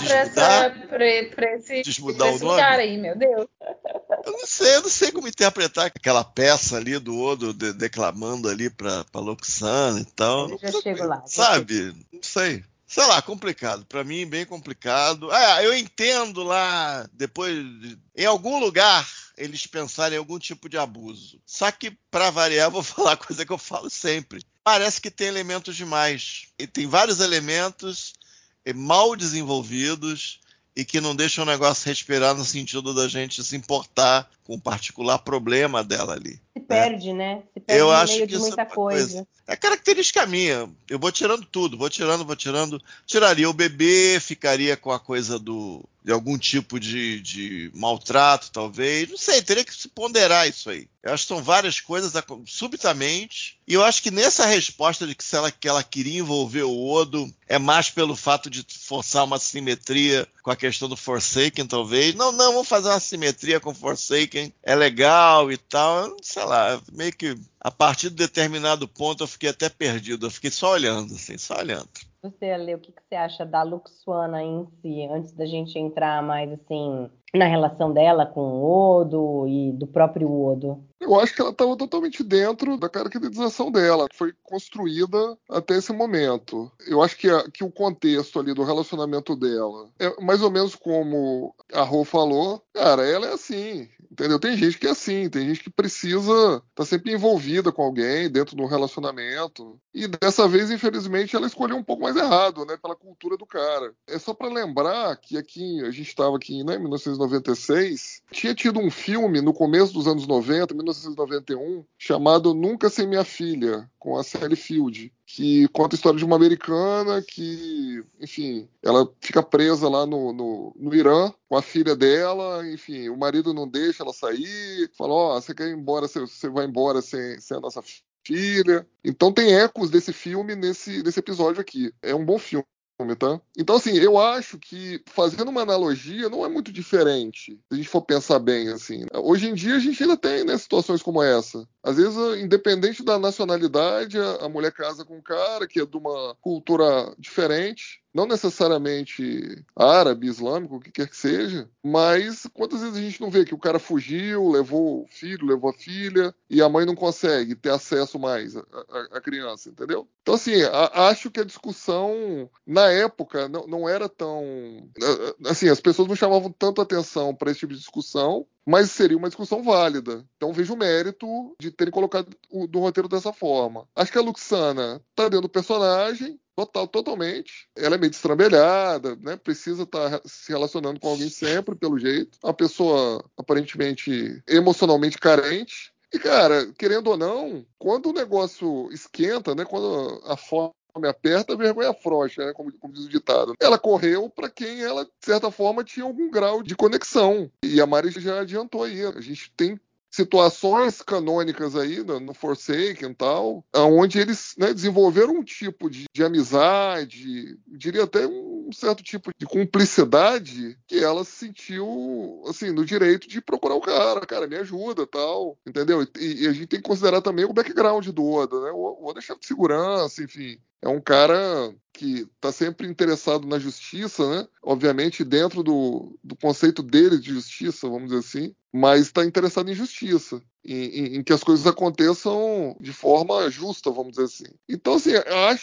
esse, Desmudar esse o nome? lugar aí, meu Deus. Eu não sei, eu não sei como interpretar aquela peça ali do Odo de, declamando ali pra, pra Loxana e tal. Eu já chego lá. Sabe? Não sei. Sei lá, complicado. Pra mim, bem complicado. Ah, eu entendo lá, depois, em algum lugar, eles pensarem em algum tipo de abuso. Só que, pra variar, eu vou falar a coisa que eu falo sempre. Parece que tem elementos demais. E tem vários elementos mal desenvolvidos e que não deixam o negócio respirar no sentido da gente se importar com o particular problema dela ali. Se perde, né? né? Se perde eu no acho meio que de muita isso é coisa. coisa. É característica minha. Eu vou tirando tudo, vou tirando, vou tirando. Tiraria o bebê, ficaria com a coisa do, de algum tipo de, de maltrato, talvez. Não sei, teria que se ponderar isso aí. Eu acho que são várias coisas subitamente. E eu acho que nessa resposta de que, se ela, que ela queria envolver o Odo, é mais pelo fato de forçar uma simetria com a questão do Forsaken, talvez. Não, não, vamos fazer uma simetria com o Forsaken. É legal e tal. Sei lá, meio que a partir de determinado ponto eu fiquei até perdido. Eu fiquei só olhando, assim, só olhando. Você, Ale, o que, que você acha da Luxwana em si, antes da gente entrar mais, assim, na relação dela com o Odo e do próprio Odo? Eu acho que ela estava totalmente dentro da caracterização dela, que foi construída até esse momento. Eu acho que, a, que o contexto ali do relacionamento dela é mais ou menos como a Rô falou. Cara, ela é assim, entendeu? Tem gente que é assim, tem gente que precisa estar tá sempre envolvida com alguém dentro de um relacionamento. E dessa vez, infelizmente, ela escolheu um pouco mais errado, né? Pela cultura do cara. É só para lembrar que aqui, a gente estava aqui, né, em mil novecentos e noventa e seis, tinha tido um filme no começo dos anos noventa, mil novecentos e noventa e um, chamado Nunca Sem Minha Filha, com a Sally Field, que conta a história de uma americana que, enfim, ela fica presa lá no, no, no Irã com a filha dela, enfim, o marido não deixa ela sair, fala, ó, oh, você quer ir embora, você, você vai embora sem, sem a nossa filha. Então tem ecos desse filme nesse, nesse episódio aqui. É um bom filme. Tá? Então, assim, eu acho que, fazendo uma analogia, não é muito diferente, se a gente for pensar bem, assim. Hoje em dia, a gente ainda tem, né, situações como essa. Às vezes, independente da nacionalidade, a mulher casa com um cara que é de uma cultura diferente, não necessariamente árabe, islâmico, o que quer que seja, mas quantas vezes a gente não vê que o cara fugiu, levou o filho, levou a filha, e a mãe não consegue ter acesso mais à criança, entendeu? Então, assim, a, acho que a discussão, na época, não, não era tão... Assim, as pessoas não chamavam tanto atenção para esse tipo de discussão, mas seria uma discussão válida. Então vejo o mérito de terem colocado o do roteiro dessa forma. Acho que a Luxana tá dentro do personagem, total, totalmente. Ela é meio destrambelhada, né? Precisa estar se relacionando com alguém sempre, pelo jeito. Uma pessoa aparentemente emocionalmente carente. E, cara, querendo ou não, quando o negócio esquenta, né? Quando a fome me aperta, a vergonha afrouxa, né? Como, como diz o ditado. Ela correu para quem ela, de certa forma, tinha algum grau de conexão. E a Mari já adiantou aí. A gente tem situações canônicas aí no, no Forsaken e tal, onde eles, né, desenvolveram um tipo de, de amizade, diria até um certo tipo de cumplicidade, que ela se sentiu, assim, no direito de procurar o cara, cara, me ajuda e tal, entendeu? E, e a gente tem que considerar também o background do Oda, né? O Oda é chefe de segurança, enfim. É um cara que está sempre interessado na justiça, né? Obviamente dentro do, do conceito dele de justiça, vamos dizer assim, mas está interessado em justiça, em, em, em que as coisas aconteçam de forma justa, vamos dizer assim. Então, assim, eu acho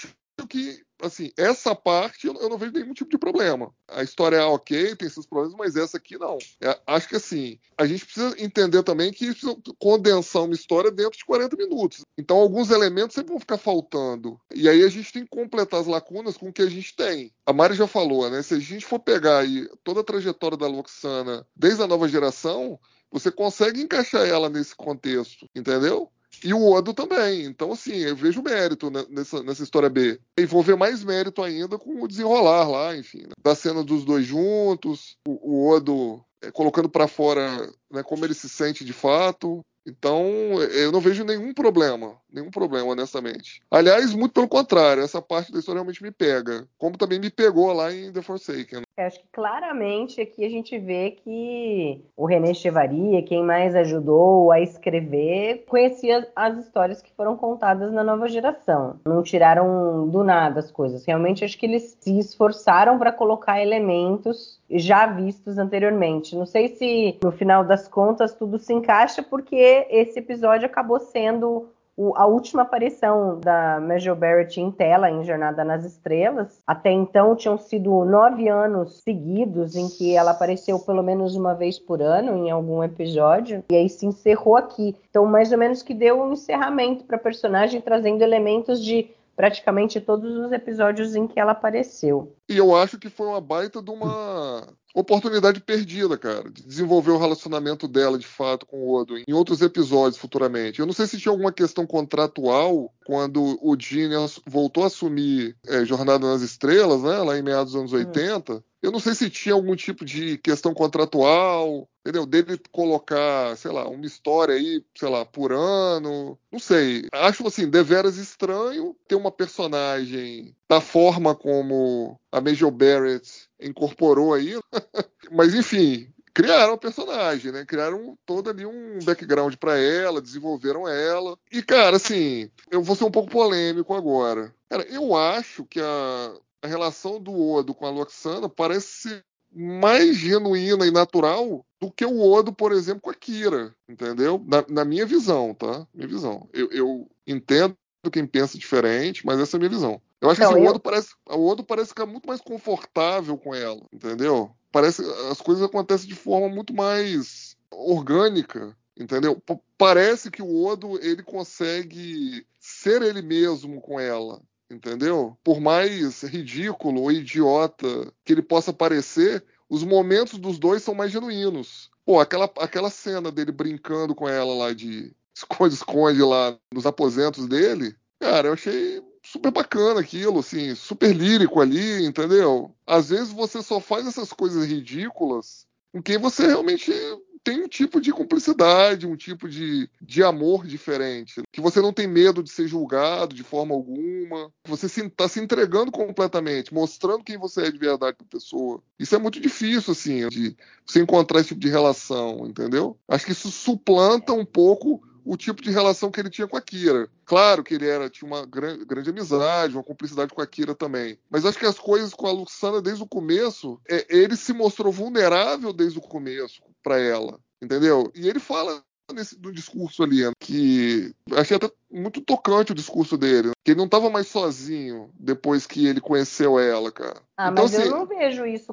que, assim, essa parte eu, eu não vejo nenhum tipo de problema. A história é ok, tem seus problemas, mas essa aqui não. É, acho que, assim, a gente precisa entender também que precisa condensar uma história dentro de quarenta minutos. Então, alguns elementos sempre vão ficar faltando. E aí a gente tem que completar as lacunas com o que a gente tem. A Mari já falou, né? Se a gente for pegar aí toda a trajetória da Lwaxana desde a nova geração, você consegue encaixar ela nesse contexto, entendeu? E o Odo também. Então, assim, eu vejo mérito nessa, nessa história B. E vou ver mais mérito ainda com o desenrolar lá, enfim. Né? Da cena dos dois juntos, o, o Odo é, colocando pra fora, né, como ele se sente de fato. Então, eu não vejo nenhum problema. Nenhum problema, honestamente. Aliás, muito pelo contrário. Essa parte da história realmente me pega. Como também me pegou lá em The Forsaken. Eu acho que claramente aqui a gente vê que o René Chevaria, quem mais ajudou a escrever, conhecia as histórias que foram contadas na nova geração. Não tiraram do nada as coisas. Realmente acho que eles se esforçaram para colocar elementos já vistos anteriormente. Não sei se no final das contas tudo se encaixa, porque esse episódio acabou sendo a última aparição da Majel Barrett em tela em Jornada nas Estrelas. Até então tinham sido nove anos seguidos em que ela apareceu pelo menos uma vez por ano em algum episódio, e aí se encerrou aqui. Então mais ou menos que deu um encerramento para a personagem, trazendo elementos de praticamente todos os episódios em que ela apareceu. E eu acho que foi uma baita de uma oportunidade perdida, cara, de desenvolver o relacionamento dela, de fato, com o Odo em outros episódios futuramente. Eu não sei se tinha alguma questão contratual quando o Gene voltou a assumir é, Jornada nas Estrelas, né, lá em meados dos anos oitenta. Hum. Eu não sei se tinha algum tipo de questão contratual, entendeu? Dele colocar, sei lá, uma história aí, sei lá, por ano. Não sei. Acho, assim, deveras estranho ter uma personagem da forma como a Majel Barrett incorporou aí. Mas, enfim, criaram o personagem, né? Criaram todo ali um background pra ela, desenvolveram ela. E, cara, assim, eu vou ser um pouco polêmico agora. Cara, eu acho que a... a relação do Odo com a Lwaxana parece ser mais genuína e natural do que o Odo, por exemplo, com a Kira, entendeu? Na, na minha visão, tá? Minha visão. Eu, eu entendo quem pensa diferente, mas essa é a minha visão. Eu acho que assim, eu... o, Odo parece, o Odo parece ficar muito mais confortável com ela, entendeu? Parece as coisas acontecem de forma muito mais orgânica, entendeu? P- parece que o Odo ele consegue ser ele mesmo com ela, entendeu? Por mais ridículo ou idiota que ele possa parecer, os momentos dos dois são mais genuínos. Pô, aquela, aquela cena dele brincando com ela lá de esconde-esconde lá nos aposentos dele, cara, eu achei super bacana aquilo, assim, super lírico ali, entendeu? Às vezes você só faz essas coisas ridículas com quem você realmente tem um tipo de cumplicidade, um tipo de, de amor diferente, que você não tem medo de ser julgado de forma alguma, você está se, se entregando completamente, mostrando quem você é de verdade para a pessoa. Isso é muito difícil, assim, de você encontrar esse tipo de relação, entendeu? Acho que isso suplanta um pouco o tipo de relação que ele tinha com a Kira. Claro que ele era, tinha uma grande, grande amizade, uma cumplicidade com a Kira também. Mas acho que as coisas com a Lwaxana desde o começo, é, ele se mostrou vulnerável desde o começo para ela, entendeu? E ele fala nesse, no discurso ali, que achei até muito tocante o discurso dele, que ele não estava mais sozinho depois que ele conheceu ela, cara. Ah, então, mas assim, eu não vejo isso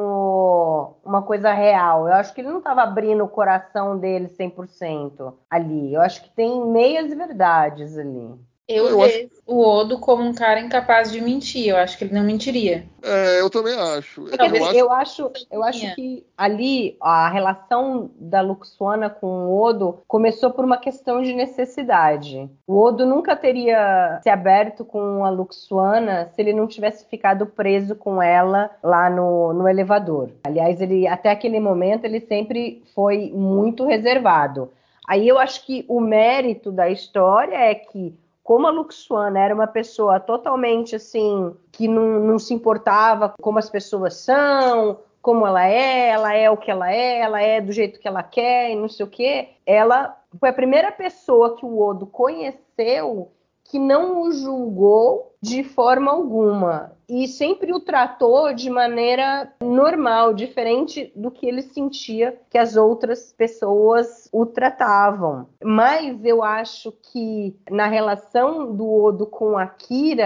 como uma coisa real. Eu acho que ele não estava abrindo o coração dele cem por cento ali. Eu acho que tem meias verdades ali. Eu, eu vejo acho... o Odo como um cara incapaz de mentir. Eu acho que ele não mentiria. É, eu também acho. Quer eu, dizer, acho... eu acho, eu acho que ali a relação da Lwaxana com o Odo começou por uma questão de necessidade. O Odo nunca teria se aberto com a Lwaxana se ele não tivesse ficado preso com ela lá no, no elevador. Aliás, ele até aquele momento ele sempre foi muito reservado. Aí eu acho que o mérito da história é que, como a Lwaxana era uma pessoa totalmente assim, que não, não se importava como as pessoas são, como ela é, ela é o que ela é, ela é do jeito que ela quer e não sei o quê, ela foi a primeira pessoa que o Odo conheceu que não o julgou de forma alguma e sempre o tratou de maneira normal, diferente do que ele sentia que as outras pessoas o tratavam. Mas eu acho que na relação do Odo com a Kira,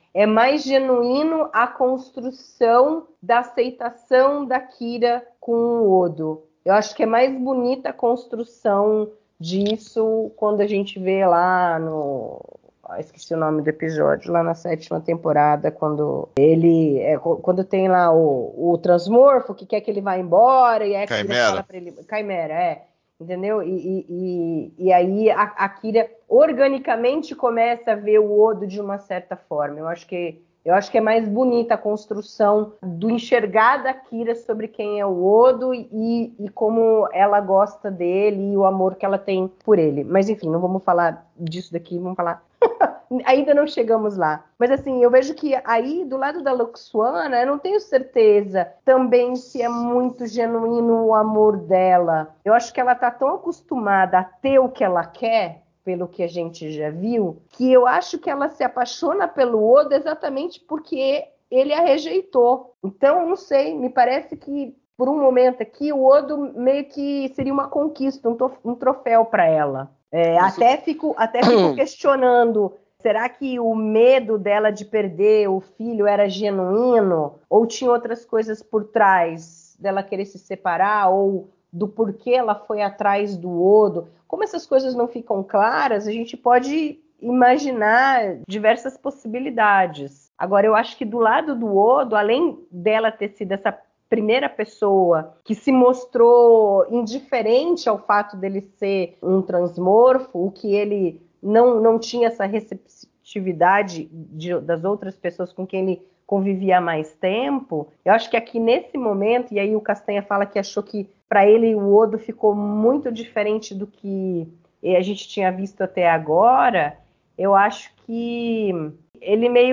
é mais genuíno a construção da aceitação da Kira com o Odo. Eu acho que é mais bonita a construção disso quando a gente vê lá no... Ah, esqueci o nome do episódio, lá na sétima temporada, quando ele... É, quando tem lá o, o transmorfo, que quer que ele vá embora, e aí a Kira fala pra ele... Caimera, é. Entendeu? E, e, e aí a, a Kira organicamente começa a ver o Odo de uma certa forma. Eu acho que, eu acho que é mais bonita a construção do enxergar da Kira sobre quem é o Odo e, e como ela gosta dele e o amor que ela tem por ele. Mas enfim, não vamos falar disso daqui, vamos falar... Ainda não chegamos lá. Mas assim, eu vejo que aí, do lado da Lwaxana, eu não tenho certeza também se é muito genuíno o amor dela. Eu acho que ela tá tão acostumada a ter o que ela quer, pelo que a gente já viu, que eu acho que ela se apaixona pelo Odo exatamente porque ele a rejeitou. Então, não sei, me parece que por um momento aqui o Odo meio que seria uma conquista, um, um troféu para ela. É, até fico, até fico questionando, será que o medo dela de perder o filho era genuíno? Ou tinha outras coisas por trás dela querer se separar? Ou do porquê ela foi atrás do Odo? Como essas coisas não ficam claras, a gente pode imaginar diversas possibilidades. Agora, eu acho que do lado do Odo, além dela ter sido essa primeira pessoa que se mostrou indiferente ao fato dele ser um transmorfo, o que ele não, não tinha essa receptividade de, das outras pessoas com quem ele convivia há mais tempo, eu acho que aqui nesse momento, e aí o Castanha fala que achou que para ele o Odo ficou muito diferente do que a gente tinha visto até agora, eu acho que ele meio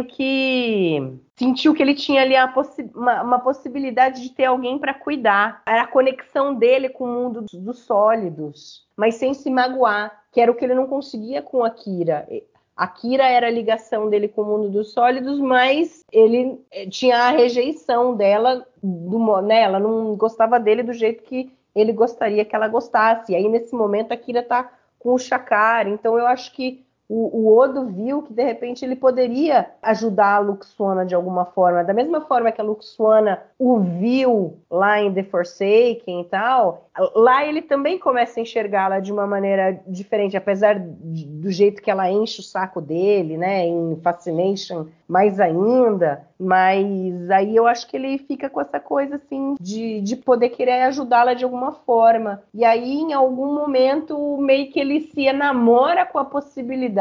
que sentiu que ele tinha ali a possi- uma, uma possibilidade de ter alguém para cuidar. Era a conexão dele com o mundo dos, dos sólidos, mas sem se magoar, que era o que ele não conseguia com a Kira. A Kira era a ligação dele com o mundo dos sólidos, mas ele tinha a rejeição dela, do, né? Ela não gostava dele do jeito que ele gostaria que ela gostasse. E aí, nesse momento, a Kira tá com o Shakar. Então, eu acho que O, o Odo viu que, de repente, ele poderia ajudar a Lwaxana de alguma forma. Da mesma forma que a Lwaxana o viu lá em The Forsaken e tal, lá ele também começa a enxergá-la de uma maneira diferente, apesar de, do jeito que ela enche o saco dele, né, em Fascination mais ainda. Mas aí eu acho que ele fica com essa coisa, assim, de, de poder querer ajudá-la de alguma forma. E aí, em algum momento, meio que ele se enamora com a possibilidade.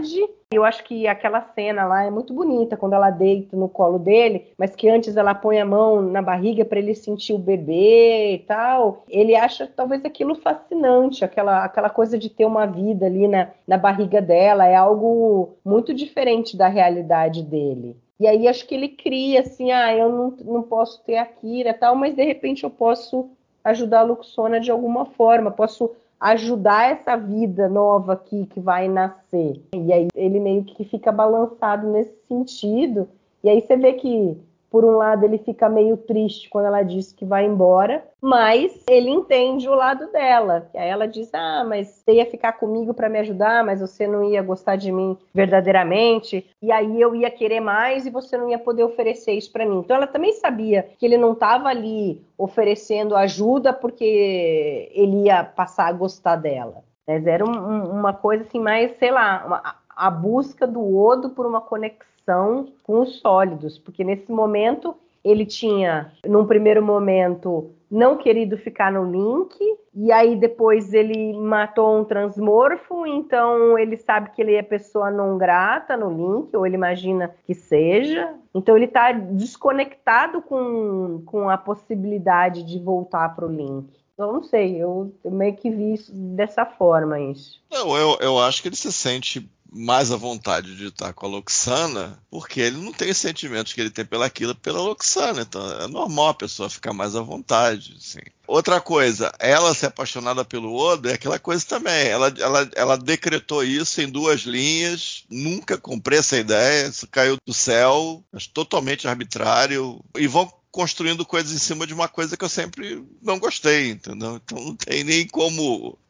Eu acho que aquela cena lá é muito bonita, quando ela deita no colo dele, mas que antes ela põe a mão na barriga para ele sentir o bebê e tal. Ele acha talvez aquilo fascinante, aquela, aquela coisa de ter uma vida ali na, na barriga dela, é algo muito diferente da realidade dele. E aí acho que ele cria assim, ah, eu não, não posso ter a Kira e tal, mas de repente eu posso ajudar a Lwaxana de alguma forma, posso ajudar essa vida nova aqui que vai nascer. E aí ele meio que fica balançado nesse sentido. E aí você vê que, por um lado, ele fica meio triste quando ela diz que vai embora, mas ele entende o lado dela. E aí ela diz, ah, mas você ia ficar comigo para me ajudar, mas você não ia gostar de mim verdadeiramente. E aí eu ia querer mais e você não ia poder oferecer isso para mim. Então ela também sabia que ele não estava ali oferecendo ajuda porque ele ia passar a gostar dela. Mas era um, um, uma coisa assim mais, sei lá, uma, a busca do Odo por uma conexão com os sólidos, porque nesse momento ele tinha, num primeiro momento, não querido ficar no Link, e aí depois ele matou um transmorfo, então ele sabe que ele é pessoa não grata no Link, ou ele imagina que seja, então ele está desconectado com, com a possibilidade de voltar para o Link. Eu não sei, eu, eu meio que vi isso dessa forma isso. Não, eu, eu acho que ele se sente mais à vontade de estar com a Lwaxana, porque ele não tem os sentimentos que ele tem pela Kira, pela Lwaxana, então é normal a pessoa ficar mais à vontade, assim. Outra coisa, ela ser apaixonada pelo Odo é aquela coisa também, ela, ela, ela decretou isso em duas linhas, nunca comprei essa ideia, isso caiu do céu, mas totalmente arbitrário, e vão construindo coisas em cima de uma coisa que eu sempre não gostei, entendeu? Então não tem nem como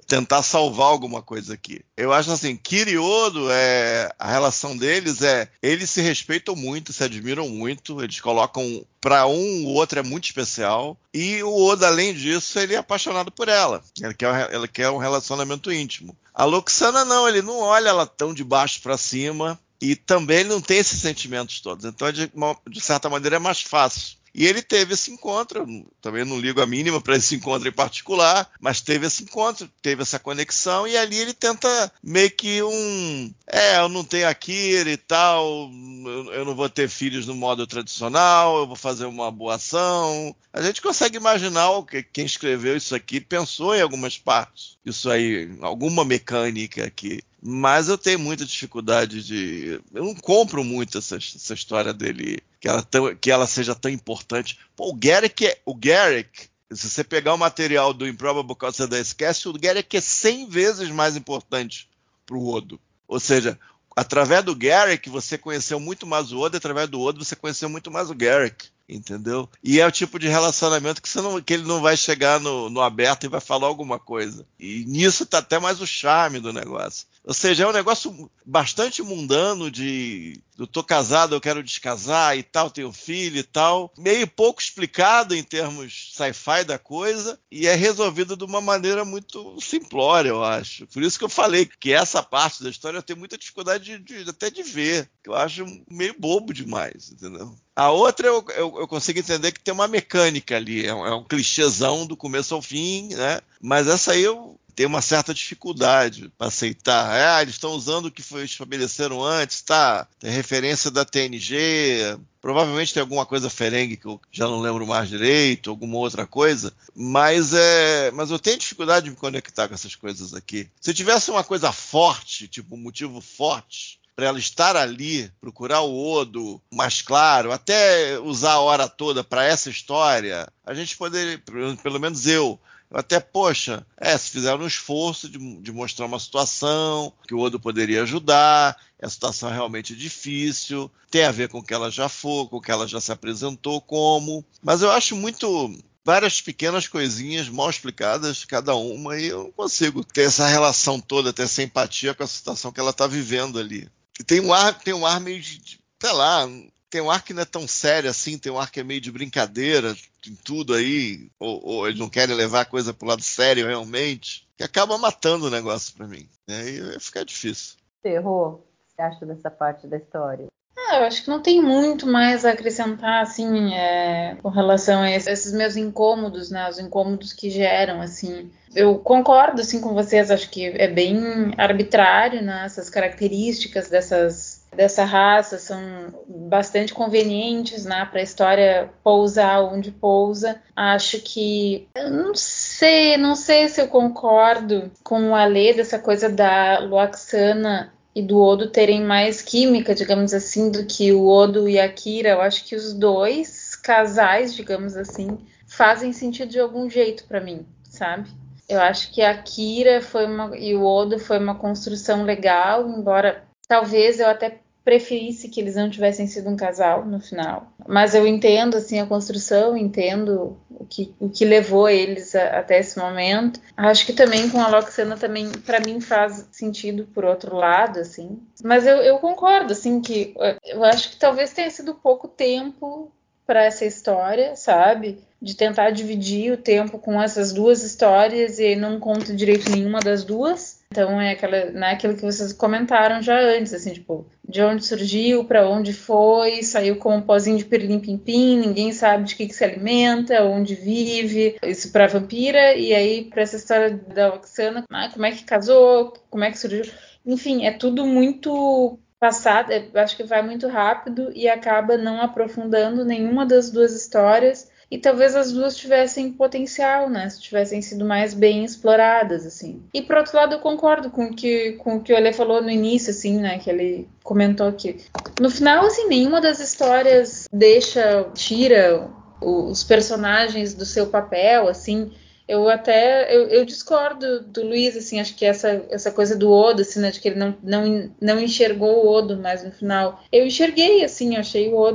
tentar salvar alguma coisa aqui. Eu acho assim, Kira e Odo, é, a relação deles é, eles se respeitam muito, se admiram muito, eles colocam, para um, o outro é muito especial, e o Odo, além disso, ele é apaixonado por ela, ele quer, ele quer um relacionamento íntimo. A Lwaxana não, ele não olha ela tão de baixo para cima, e também ele não tem esses sentimentos todos, então de, de certa maneira é mais fácil. E ele teve esse encontro, também não ligo a mínima para esse encontro em particular, mas teve esse encontro, teve essa conexão, e ali ele tenta meio que um... É, eu não tenho a Kira e tal, eu não vou ter filhos no modo tradicional, eu vou fazer uma boa ação. A gente consegue imaginar o que quem escreveu isso aqui pensou em algumas partes. Isso aí, alguma mecânica aqui. Mas eu tenho muita dificuldade de... Eu não compro muito essa, essa história dele, que ela, tão, que ela seja tão importante. Pô, o Garak, é, o Garak, se você pegar o material do Improbable Cause da Esquece, o Garak é cem vezes mais importante pro Odo. Ou seja, através do Garak você conheceu muito mais o Odo, e através do Odo você conheceu muito mais o Garak. Entendeu? E é o tipo de relacionamento que, você não, que ele não vai chegar no, no aberto e vai falar alguma coisa. E nisso está até mais o charme do negócio. Ou seja, é um negócio bastante mundano de eu tô casado, eu quero descasar e tal, tenho filho e tal. Meio pouco explicado em termos sci-fi da coisa e é resolvido de uma maneira muito simplória, eu acho. Por isso que eu falei que essa parte da história eu tenho muita dificuldade de, de, até de ver. Que eu acho meio bobo demais, entendeu? A outra eu, eu, eu consigo entender que tem uma mecânica ali, é um, é um clichêzão do começo ao fim, né? Mas essa aí eu tenho uma certa dificuldade para aceitar. Ah, eles estão usando o que foi estabeleceram antes, tá? Tem referência da T N G, provavelmente tem alguma coisa Ferengi que eu já não lembro mais direito, alguma outra coisa, mas, é, mas eu tenho dificuldade de me conectar com essas coisas aqui. Se tivesse uma coisa forte, tipo um motivo forte, para ela estar ali, procurar o Odo mais claro, até usar a hora toda para essa história, a gente poderia, pelo menos eu, eu até, poxa, é, se fizeram um esforço de, de mostrar uma situação que o Odo poderia ajudar, a situação é realmente difícil, tem a ver com o que ela já foi, com o que ela já se apresentou como, mas eu acho muito... várias pequenas coisinhas mal explicadas, cada uma, e eu não consigo ter essa relação toda, ter essa empatia com a situação que ela está vivendo ali. E tem um ar, tem um ar meio de, de, sei lá, tem um ar que não é tão sério assim, tem um ar que é meio de brincadeira em tudo aí, ou, ou eles não querem levar a coisa pro lado sério realmente, que acaba matando o negócio pra mim. E aí vai ficar difícil. Terror, o que você acha dessa parte da história? Ah, eu acho que não tem muito mais a acrescentar, assim, é, com relação a esses, esses meus incômodos, né, os incômodos que geram, assim. Eu concordo, assim, com vocês, acho que é bem arbitrário, né, essas características dessas, dessa raça são bastante convenientes, né, para a história pousar onde pousa. Acho que, eu não sei, não sei se eu concordo com o Alê dessa coisa da Lwaxana e do Odo terem mais química, digamos assim, do que o Odo e a Kira. Eu acho que os dois casais, digamos assim, fazem sentido de algum jeito pra mim, sabe? Eu acho que a Kira foi uma, e o Odo foi uma construção legal, embora talvez eu até preferisse que eles não tivessem sido um casal no final. Mas eu entendo, assim, a construção, entendo o que, o que levou eles a, até esse momento. Acho que também com a Lwaxana também, para mim, faz sentido por outro lado, assim. Mas eu, eu concordo, assim, que eu acho que talvez tenha sido pouco tempo para essa história, sabe? De tentar dividir o tempo com essas duas histórias e não conta direito nenhuma das duas. Então é aquela, né, aquilo que vocês comentaram já antes, assim, tipo, de onde surgiu, para onde foi, saiu como um pozinho de pirlim-pim-pim, ninguém sabe de que, que se alimenta, onde vive, isso pra vampira, e aí pra essa história da Lwaxana, ah, como é que casou, como é que surgiu, enfim, é tudo muito passado, eu acho que vai muito rápido e acaba não aprofundando nenhuma das duas histórias. E talvez as duas tivessem potencial, né? Se tivessem sido mais bem exploradas, assim. E, por outro lado, eu concordo com que, com o que o Alê falou no início, assim, né? Que ele comentou que, no final, assim, nenhuma das histórias deixa, tira os personagens do seu papel, assim. Eu até, eu, eu discordo do Luiz, assim, acho que essa, essa coisa do Odo, assim, né, de que ele não, não, não enxergou o Odo mais no final. Eu enxerguei, assim, eu achei o Odo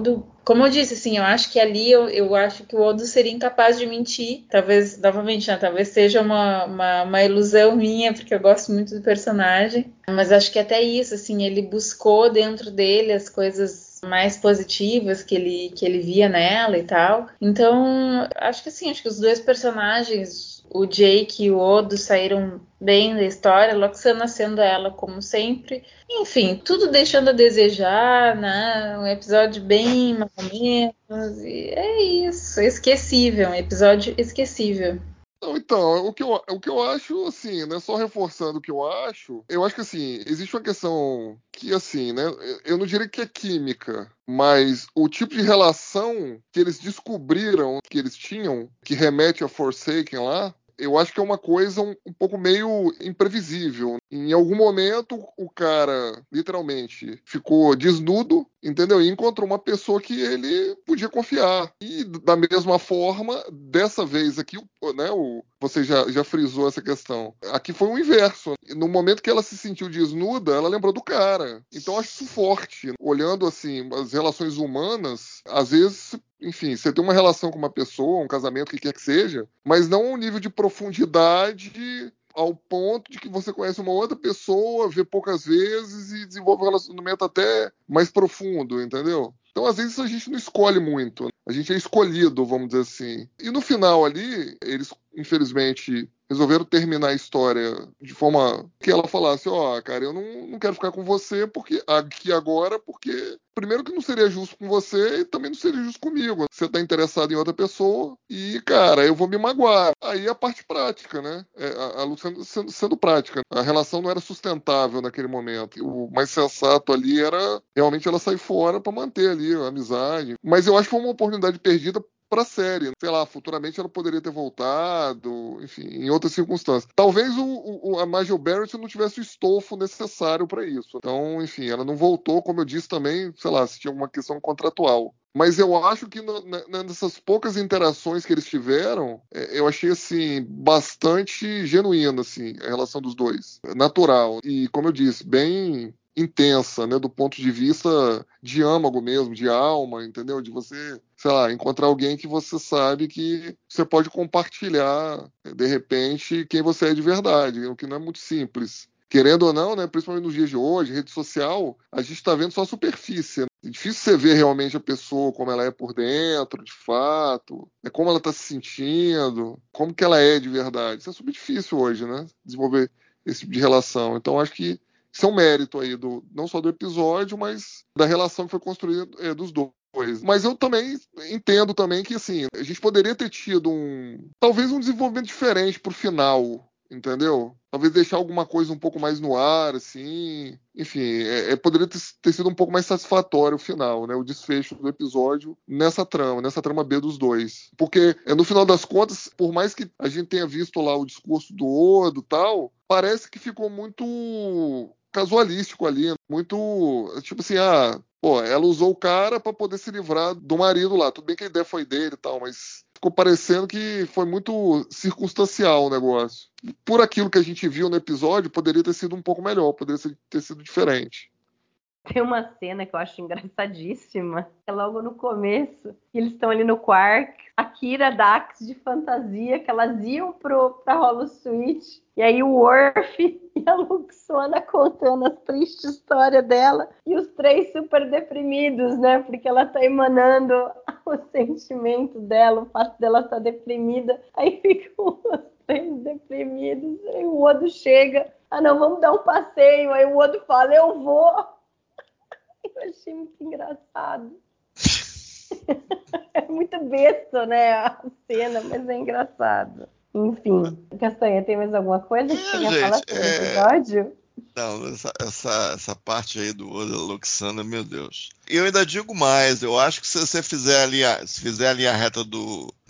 como eu disse, assim, eu acho que ali eu, eu acho que o Odo seria incapaz de mentir. Talvez, novamente, né, talvez seja uma, uma, uma ilusão minha, porque eu gosto muito do personagem. Mas acho que até isso, assim, ele buscou dentro dele as coisas mais positivas que ele, que ele via nela e tal. Então, acho que assim, acho que os dois personagens, o Jake e o Odo, saíram bem da história, Lwaxana sendo ela como sempre. Enfim, tudo deixando a desejar, né? Um episódio bem mais ou menos. E é isso, esquecível, um episódio esquecível. Não, então, o que, eu, o que eu acho, assim, né, só reforçando o que eu acho, eu acho que, assim, existe uma questão que, assim, né, eu não diria que é química, mas o tipo de relação que eles descobriram que eles tinham, que remete a Forsaken lá, eu acho que é uma coisa um, um pouco meio imprevisível. Em algum momento, o cara, literalmente, ficou desnudo, entendeu? E encontrou uma pessoa que ele podia confiar. E, da mesma forma, dessa vez aqui, né, o, você já, já frisou essa questão. Aqui foi o inverso. No momento que ela se sentiu desnuda, ela lembrou do cara. Então, eu acho isso forte. Olhando, assim, as relações humanas, às vezes... Enfim, você tem uma relação com uma pessoa, um casamento, o que quer que seja, mas não um nível de profundidade ao ponto de que você conhece uma outra pessoa, vê poucas vezes e desenvolve um relacionamento até mais profundo, entendeu? Então, às vezes, a gente não escolhe muito. A gente é escolhido, vamos dizer assim. E no final ali, eles, infelizmente, resolveram terminar a história de forma que ela falasse, ó, oh, cara, eu não, não quero ficar com você porque aqui agora, porque primeiro que não seria justo com você e também não seria justo comigo. Você tá interessado em outra pessoa e, cara, eu vou me magoar. Aí a parte prática, né? A, a Luciana sendo, sendo prática. A relação não era sustentável naquele momento. O mais sensato ali era realmente ela sair fora pra manter ali a amizade. Mas eu acho que foi uma oportunidade perdida pra série. Sei lá, futuramente ela poderia ter voltado, enfim, em outras circunstâncias. Talvez o, o, a Majel Barrett não tivesse o estofo necessário para isso. Então, enfim, ela não voltou, como eu disse também, sei lá, se tinha alguma questão contratual. Mas eu acho que no, na, nessas poucas interações que eles tiveram, eu achei, assim, bastante genuína, assim, a relação dos dois. Natural. E, como eu disse, bem intensa, né, do ponto de vista de âmago mesmo, de alma, entendeu? De você, sei lá, encontrar alguém que você sabe que você pode compartilhar, de repente, quem você é de verdade, o que não é muito simples. Querendo ou não, né, principalmente nos dias de hoje, rede social, a gente está vendo só a superfície. Né? É difícil você ver realmente a pessoa, como ela é por dentro, de fato, né, como ela está se sentindo, como que ela é de verdade. Isso é super difícil hoje, né? Desenvolver esse tipo de relação. Então, acho que isso é um mérito aí, do, não só do episódio, mas da relação que foi construída é, dos dois. Mas eu também entendo também que, assim, a gente poderia ter tido um... talvez um desenvolvimento diferente pro final, entendeu? Talvez deixar alguma coisa um pouco mais no ar, assim... Enfim, é, é, poderia ter, ter sido um pouco mais satisfatório o final, né? O desfecho do episódio nessa trama, nessa trama B dos dois. Porque, é, no final das contas, por mais que a gente tenha visto lá o discurso do Odo e tal, parece que ficou muito casualístico ali, muito, tipo assim, ah, pô, ela usou o cara pra poder se livrar do marido lá, tudo bem que a ideia foi dele e tal, mas ficou parecendo que foi muito circunstancial o negócio. Por aquilo que a gente viu no episódio, poderia ter sido um pouco melhor, poderia ter sido diferente. Tem uma cena que eu acho engraçadíssima, é logo no começo, que eles estão ali no quark, a Kira Dax de fantasia, que elas iam pro, pra Holosuite, e aí o Worf e a Lwaxana contando as tristes histórias dela, e os três super deprimidos, né, porque ela tá emanando o sentimento dela, o fato dela estar deprimida, aí ficam os três deprimidos, aí o Odo chega, ah não, vamos dar um passeio, aí o Odo fala, eu vou. Eu achei muito engraçado. É muito besta, né, a cena, mas é engraçado. Enfim, Castanha, tem mais alguma coisa que você quer falar sobre o é... episódio? Não, essa, essa, essa parte aí do Lwaxana, meu Deus. E eu ainda digo mais, eu acho que se você fizer ali a, se fizer ali a reta do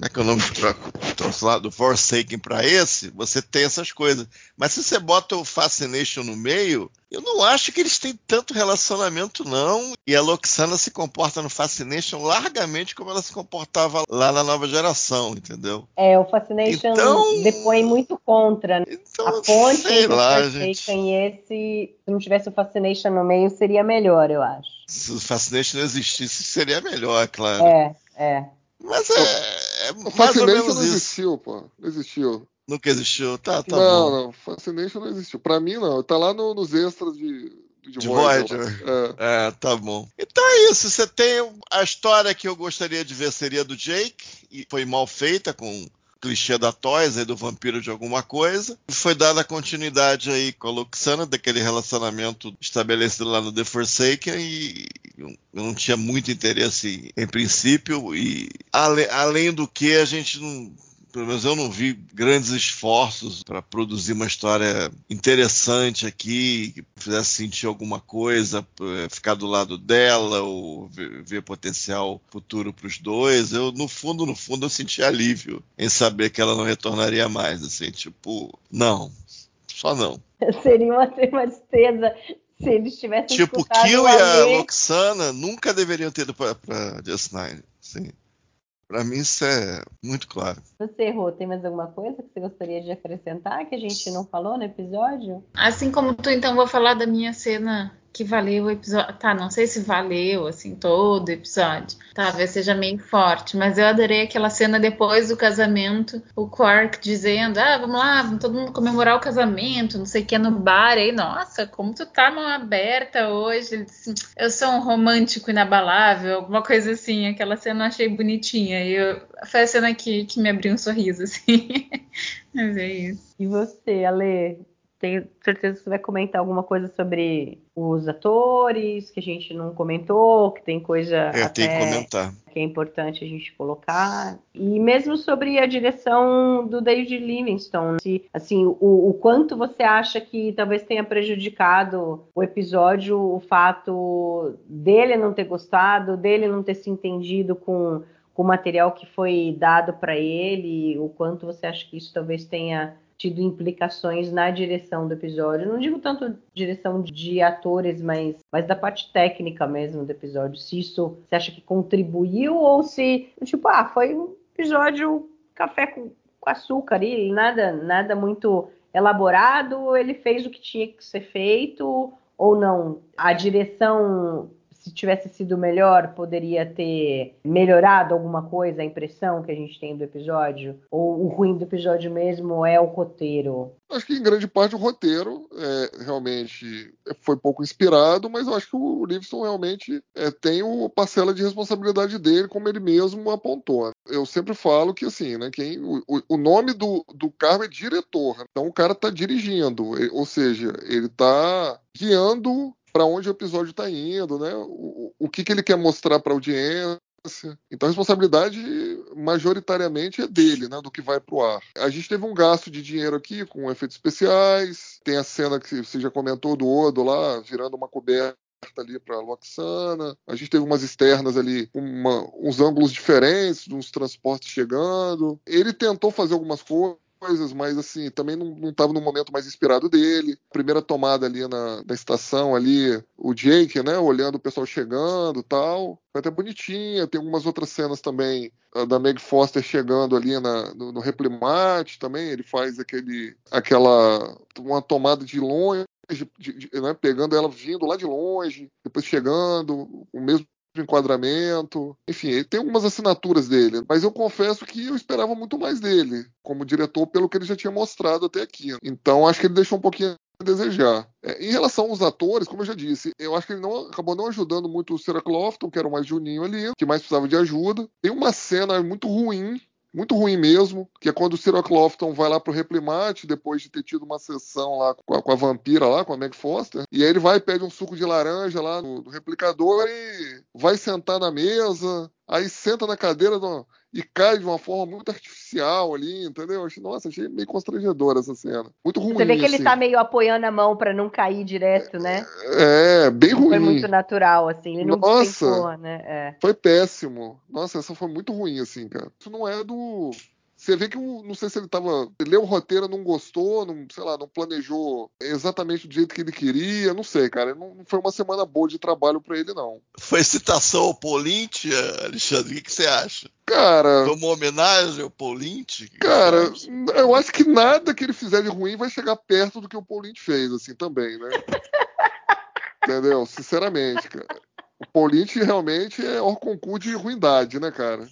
como é que é o nome do troço lá, do Forsaken pra esse, você tem essas coisas. Mas se você bota o Fascination no meio, eu não acho que eles têm tanto relacionamento, não. E a Lwaxana se comporta no Fascination largamente como ela se comportava lá na nova geração, entendeu? É, o Fascination então, depõe muito contra. Né? Então, a ponte sei entre lá, o Forsaken gente. e esse, se não tivesse o Fascination no meio, seria melhor, eu acho. Se o Fascination não existisse, seria melhor, claro. É, é. Mas é, é O mais Fascination ou menos não isso. existiu, pô. Não existiu. Nunca existiu. Tá, tá não, bom. não. Fascination não existiu. Pra mim, não. Tá lá no, nos extras de, de, De Voyager. Voyager. É. É, tá bom. Então é isso. Você tem a história que eu gostaria de ver seria do Jake. E foi mal feita com clichê da Toys, aí do vampiro de alguma coisa. Foi dada continuidade aí com a Lwaxana, daquele relacionamento estabelecido lá no The Forsaken, e eu não tinha muito interesse em princípio, e ale, além do que a gente não... Pelo menos eu não vi grandes esforços para produzir uma história interessante aqui, que fizesse sentir alguma coisa, ficar do lado dela, ou ver, ver potencial futuro para os dois. Eu, no fundo, no fundo, eu senti alívio em saber que ela não retornaria mais. Assim, tipo, não, só não. Seria uma, uma tristeza se eles tivessem tipo, escutado Kill o e a Ale. Lwaxana nunca deveriam ter ido para Just Nine. Assim. Pra mim isso é muito claro. Você, Rô, tem mais alguma coisa que você gostaria de acrescentar que a gente não falou no episódio? Assim como tu, então, vou falar da minha cena que valeu o episódio. Tá, não sei se valeu, assim, todo o episódio. Talvez seja meio forte, mas eu adorei aquela cena depois do casamento, o Quark dizendo, ah, vamos lá, vamos todo mundo comemorar o casamento, não sei o que, no bar. Aí, nossa, como tu tá mão aberta hoje. Ele disse, eu sou um romântico inabalável, alguma coisa assim. Aquela cena eu achei bonitinha. E eu, foi a cena que, que me abriu um sorriso, assim. Mas é isso. E você, Ale? Tenho certeza que você vai comentar alguma coisa sobre os atores, que a gente não comentou, que tem coisa É, até tem que comentar. que é importante a gente colocar. E mesmo sobre a direção do David Livingstone, se, assim, o, o quanto você acha que talvez tenha prejudicado o episódio, o fato dele não ter gostado, dele não ter se entendido com, com o material que foi dado para ele, o quanto você acha que isso talvez tenha tido implicações na direção do episódio. Não digo tanto direção de atores, mas, mas da parte técnica mesmo do episódio. Se isso você acha que contribuiu ou se, tipo, ah, foi um episódio café com, com açúcar, e nada, nada muito elaborado, ele fez o que tinha que ser feito, ou não. A direção, se tivesse sido melhor, poderia ter melhorado alguma coisa, a impressão que a gente tem do episódio? Ou o ruim do episódio mesmo é o roteiro? Acho que em grande parte o roteiro é, realmente foi pouco inspirado, mas eu acho que o Livingstone realmente é, tem uma parcela de responsabilidade dele, como ele mesmo apontou. Eu sempre falo que assim, né, quem, o, o nome do, do cargo é diretor, então o cara está dirigindo, ou seja, ele está guiando para onde o episódio está indo, né? O, o que, que ele quer mostrar para a audiência. Então a responsabilidade majoritariamente é dele, né, do que vai pro ar. A gente teve um gasto de dinheiro aqui com efeitos especiais, tem a cena que você já comentou do Odo lá, virando uma coberta ali para Lwaxana. A gente teve umas externas ali, uma, uns ângulos diferentes, uns transportes chegando. Ele tentou fazer algumas coisas, coisas, mas assim, também não estava no momento mais inspirado dele. Primeira tomada ali na, na estação ali, o Jake, né, olhando o pessoal chegando e tal. Foi até bonitinha. Tem algumas outras cenas também, da Meg Foster chegando ali na, no, no Replimate também. Ele faz aquele, aquela, uma tomada de longe, de, de, né, pegando ela vindo lá de longe, depois chegando, o mesmo enquadramento, enfim, ele tem algumas assinaturas dele, mas eu confesso que eu esperava muito mais dele como diretor pelo que ele já tinha mostrado até aqui, então acho que ele deixou um pouquinho a desejar. É, em relação aos atores, como eu já disse, eu acho que ele não, acabou não ajudando muito o Sarah Clofton, que era o mais juninho ali, que mais precisava de ajuda. Tem uma cena muito ruim, muito ruim mesmo, que é quando o Sarah Clofton vai lá pro Replimate, depois de ter tido uma sessão lá com a, com a vampira lá, com a Meg Foster, e aí ele vai e pede um suco de laranja lá no, no replicador e vai sentar na mesa, aí senta na cadeira, no, e cai de uma forma muito artificial ali, entendeu? Achei, nossa, achei meio constrangedora essa cena. Muito ruim, Você vê que ele assim. tá meio apoiando a mão pra não cair direto, né? É, bem ruim. Foi muito natural, assim. Ele não Nossa, despencou, né? É. foi péssimo. Nossa, essa foi muito ruim, assim, cara. Isso não é do... Você vê que, não sei se ele tava... Ele leu o roteiro, não gostou, não, sei lá, não planejou exatamente do jeito que ele queria, não sei, cara. Não, não foi uma semana boa de trabalho pra ele, não. Foi citação ao Paul Lynch, Alexandre? O que, que você acha? Cara... Foi uma homenagem ao Paul Lynch? Que cara, que eu acho que nada que ele fizer de ruim vai chegar perto do que o Paul Lynch fez, assim, também, né? Entendeu? Sinceramente, cara. O Paul Lynch realmente é o concurso de ruindade, né, cara?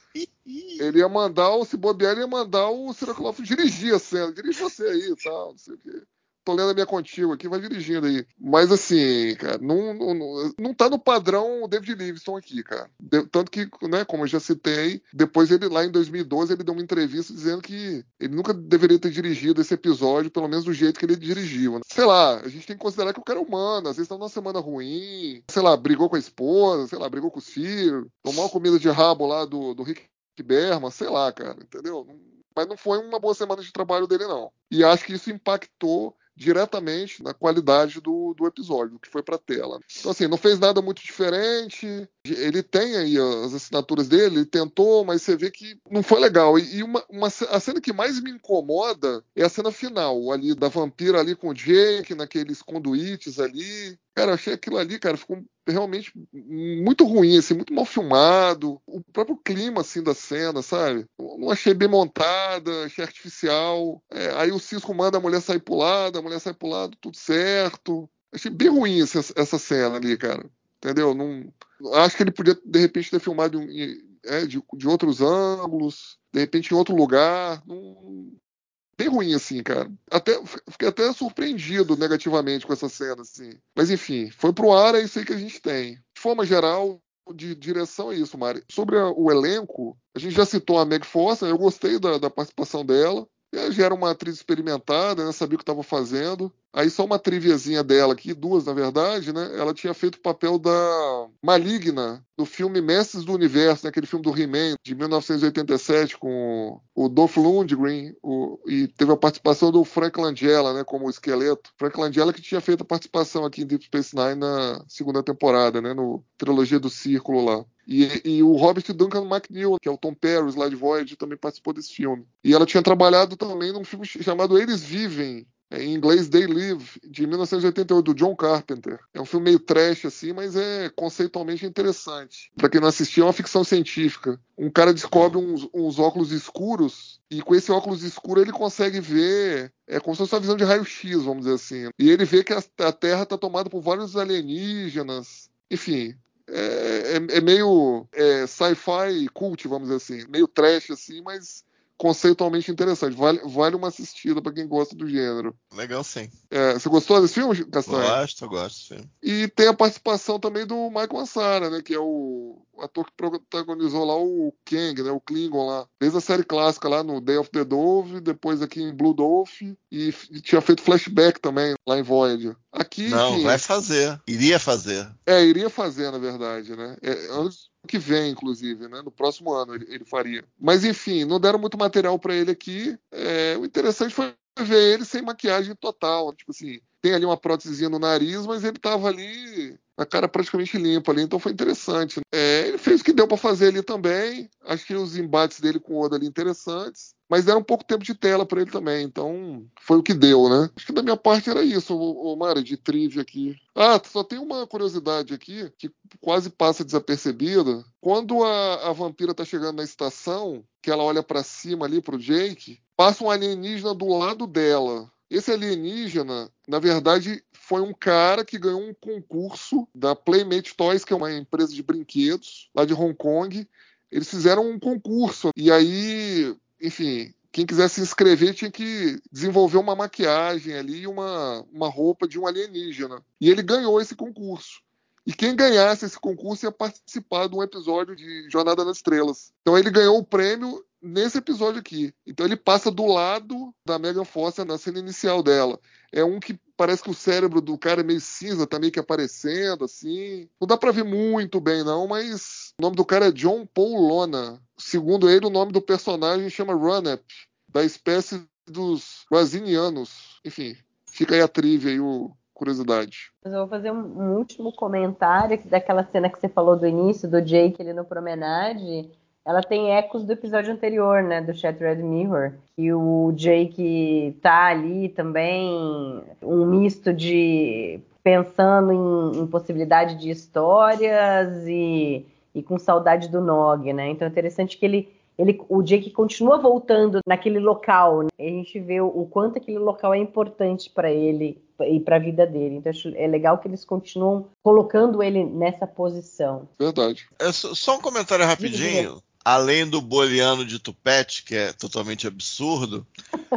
Ele ia mandar, se bobear, ele ia mandar o Siraculoff dirigir a cena. Dirige você aí e tal, não sei o quê. Tô lendo a minha contigo aqui, vai dirigindo aí. Mas assim, cara, não, não, não tá no padrão David Livingston aqui, cara. De, tanto que, né, como eu já citei, depois ele, lá em dois mil e doze, ele deu uma entrevista dizendo que ele nunca deveria ter dirigido esse episódio, pelo menos do jeito que ele dirigiu. Né? Sei lá, a gente tem que considerar que o cara é humano, às vezes tá numa semana ruim, sei lá, brigou com a esposa, sei lá, brigou com os filhos, tomou uma comida de rabo lá do, do Rick Berman, sei lá, cara, entendeu? Mas não foi uma boa semana de trabalho dele, não. E acho que isso impactou diretamente na qualidade do, do episódio, que foi pra tela. Então, assim, não fez nada muito diferente. Ele tem aí as assinaturas dele, ele tentou, mas você vê que não foi legal. E, e uma, uma, a cena que mais me incomoda é a cena final, ali, da vampira ali com o Jake, naqueles conduítes ali. Cara, eu achei aquilo ali, cara, ficou realmente muito ruim, assim, muito mal filmado. O próprio clima, assim, da cena, sabe? Não achei bem montada, achei artificial. É, aí o Cisco manda a mulher sair pro lado, a mulher sai pro lado, tudo certo. Achei bem ruim essa, essa cena ali, cara. Entendeu? Não, acho que ele podia, de repente, ter filmado em, é, de, de outros ângulos, de repente em outro lugar. Não... Bem ruim, assim, cara. Até, fiquei até surpreendido negativamente com essa cena, assim. Mas, enfim, foi pro ar, é isso aí que a gente tem. De forma geral, de direção é isso, Mari. Sobre a, o elenco, a gente já citou a Meg Foster, eu gostei da, da participação dela. Ela já era uma atriz experimentada, né? Sabia o que estava fazendo. Aí só uma triviazinha dela aqui, duas na verdade, né? Ela tinha feito o papel da Maligna no filme Mestres do Universo, né? Aquele filme do He-Man de mil novecentos e oitenta e sete com o Dolph Lundgren, o... e teve a participação do Frank Langella, né? Como o esqueleto. Frank Langella que tinha feito a participação aqui em Deep Space Nine na segunda temporada, né? No trilogia do Círculo lá. E, e o Robert Duncan McNeil, que é o Tom Paris lá de Voyager, também participou desse filme. E ela tinha trabalhado também num filme chamado Eles Vivem, em inglês They Live, de mil novecentos e oitenta e oito, do John Carpenter. É um filme meio trash, assim, mas é conceitualmente interessante. Pra quem não assistiu, é uma ficção científica. Um cara descobre uns, uns óculos escuros, e com esse óculos escuro ele consegue ver, é como se fosse uma visão de raio-x, vamos dizer assim. E ele vê que a, a Terra está tomada por vários alienígenas. Enfim, é, é, é meio é, sci-fi cult, vamos dizer assim. Meio trash, assim, mas conceitualmente interessante. Vale, vale uma assistida para quem gosta do gênero. Legal, sim. É, você gostou desse filme, Castanha? Gosto, gosto, sim. E tem a participação também do Michael Ansara, né? Que é o ator que protagonizou lá o Kang, né? O Klingon lá. Desde a série clássica lá no Day of the Dove, depois aqui em Blue Dove, e, e tinha feito flashback também lá em Voyager. Aqui, Não, enfim, vai fazer. Iria fazer. É, iria fazer, na verdade, né? É, anos que vem, inclusive, né? No próximo ano ele, ele faria. Mas, enfim, não deram muito material pra ele aqui. É, o interessante foi ver ele sem maquiagem total. Tipo assim, tem ali uma prótesezinha no nariz, mas ele tava ali, a cara praticamente limpa ali, então foi interessante. É, ele fez o que deu pra fazer ali também. Acho que os embates dele com o Oda ali interessantes. Mas deram um pouco tempo de tela pra ele também, então foi o que deu, né? Acho que da minha parte era isso, o, o Mari, de trivia aqui. Ah, só tem uma curiosidade aqui, que quase passa desapercebida. Quando a, a vampira tá chegando na estação, que ela olha pra cima ali pro Jake, passa um alienígena do lado dela. Esse alienígena, na verdade, foi um cara que ganhou um concurso da Playmate Toys, que é uma empresa de brinquedos lá de Hong Kong. Eles fizeram um concurso, e aí, enfim, quem quiser se inscrever tinha que desenvolver uma maquiagem ali e uma, uma roupa de um alienígena. E ele ganhou esse concurso. E quem ganhasse esse concurso ia participar de um episódio de Jornada nas Estrelas. Então ele ganhou o prêmio nesse episódio aqui. Então ele passa do lado da Megan Foster na cena inicial dela. É um que parece que o cérebro do cara é meio cinza, tá meio que aparecendo, assim. Não dá pra ver muito bem, não, mas o nome do cara é John Paul Lona. Segundo ele, o nome do personagem chama Runap, da espécie dos Razinianos. Enfim, fica aí a trivia e o curiosidade. Mas eu vou fazer um, um último comentário daquela cena que você falou do início, do Jake ali no Promenade. Ela tem ecos do episódio anterior, né, do Shattered Mirror, que o Jake tá ali também, um misto de pensando em, em possibilidade de histórias e, e com saudade do Nog, né? Então é interessante que ele, ele, o Jake continua voltando naquele local, né? E a gente vê o, o quanto aquele local é importante para ele e para a vida dele. Então é legal que eles continuam colocando ele nessa posição. Verdade. É só, só um comentário rapidinho. Além do boliano de tupete, que é totalmente absurdo,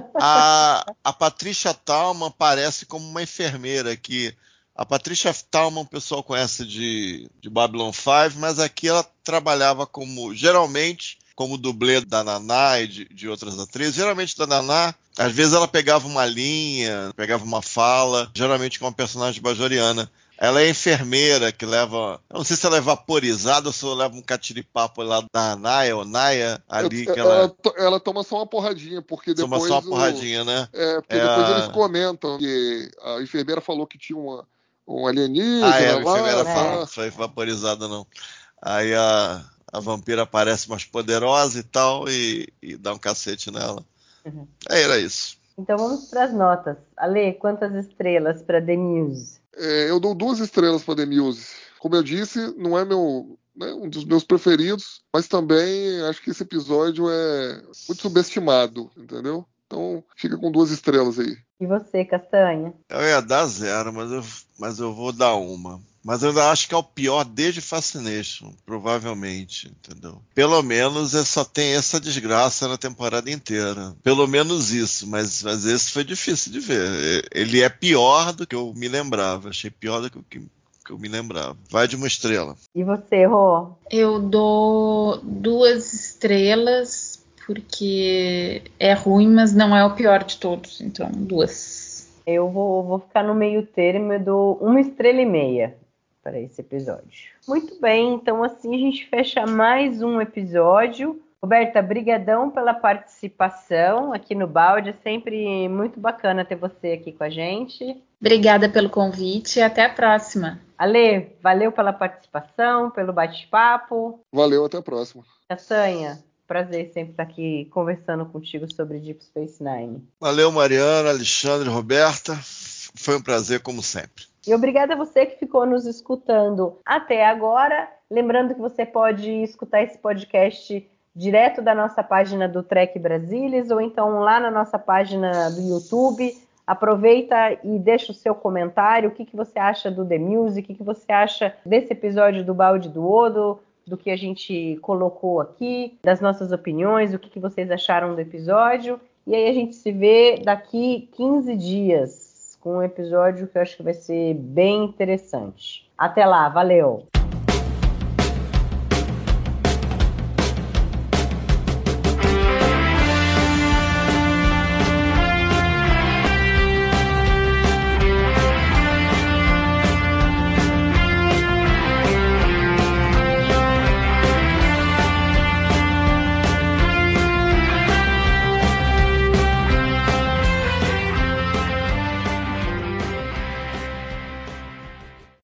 a, a Patricia Tallman parece como uma enfermeira que a Patricia Tallman o pessoal conhece de, de Babylon five, mas aqui ela trabalhava como, geralmente, como dublê da Naná e de, de outras atrizes. Geralmente da Naná, às vezes ela pegava uma linha, pegava uma fala, geralmente com uma personagem bajoriana. Ela é enfermeira que leva... Eu não sei se ela é vaporizada ou se ela leva um catiripapo lá da Naya ou Naya ali. É, que ela... Ela, ela toma só uma porradinha, porque depois... Toma só uma o... porradinha, né? É, porque é depois a... eles comentam que a enfermeira falou que tinha uma, um alienígena Ah, é, a lá. enfermeira né? fala, não foi vaporizada, não. Aí a, a vampira aparece mais poderosa e tal e, e dá um cacete nela. Uhum. Aí era isso. Então vamos para as notas. Ale, quantas estrelas para The Muse? É, eu dou duas estrelas para The Muse. Como eu disse, não é meu, né, um dos meus preferidos, mas também acho que esse episódio é muito subestimado, entendeu? Então fica com duas estrelas aí. E você, Castanha? Eu ia dar zero, mas eu, mas eu vou dar uma. Mas eu ainda acho que é o pior desde Fascination, provavelmente, entendeu? Pelo menos é só tem essa desgraça na temporada inteira. Pelo menos isso, mas, mas esse foi difícil de ver. Ele é pior do que eu me lembrava. Achei pior do que, que, que eu me lembrava. Vai de uma estrela. E você, Rô? Eu dou duas estrelas, porque é ruim, mas não é o pior de todos. Então, duas. Eu vou, vou ficar no meio termo, eu dou uma estrela e meia para esse episódio. Muito bem, então assim a gente fecha mais um episódio. Roberta, brigadão pela participação aqui no Balde, é sempre muito bacana ter você aqui com a gente. Obrigada pelo convite e até a próxima. Ale, valeu pela participação, pelo bate-papo. Valeu, até a próxima. Castanha, prazer sempre estar aqui conversando contigo sobre Deep Space Nine. Valeu, Mariana, Alexandre, Roberta. Foi um prazer, como sempre. E obrigada a você que ficou nos escutando até agora. Lembrando que você pode escutar esse podcast direto da nossa página do Trek Brasilis ou então lá na nossa página do YouTube. Aproveita e deixa o seu comentário. O que, que você acha do The Muse? O que, que você acha desse episódio do Balde do Odo? Do que a gente colocou aqui, das nossas opiniões, o que, que vocês acharam do episódio. E aí a gente se vê daqui quinze dias com um episódio que eu acho que vai ser bem interessante. Até lá, valeu!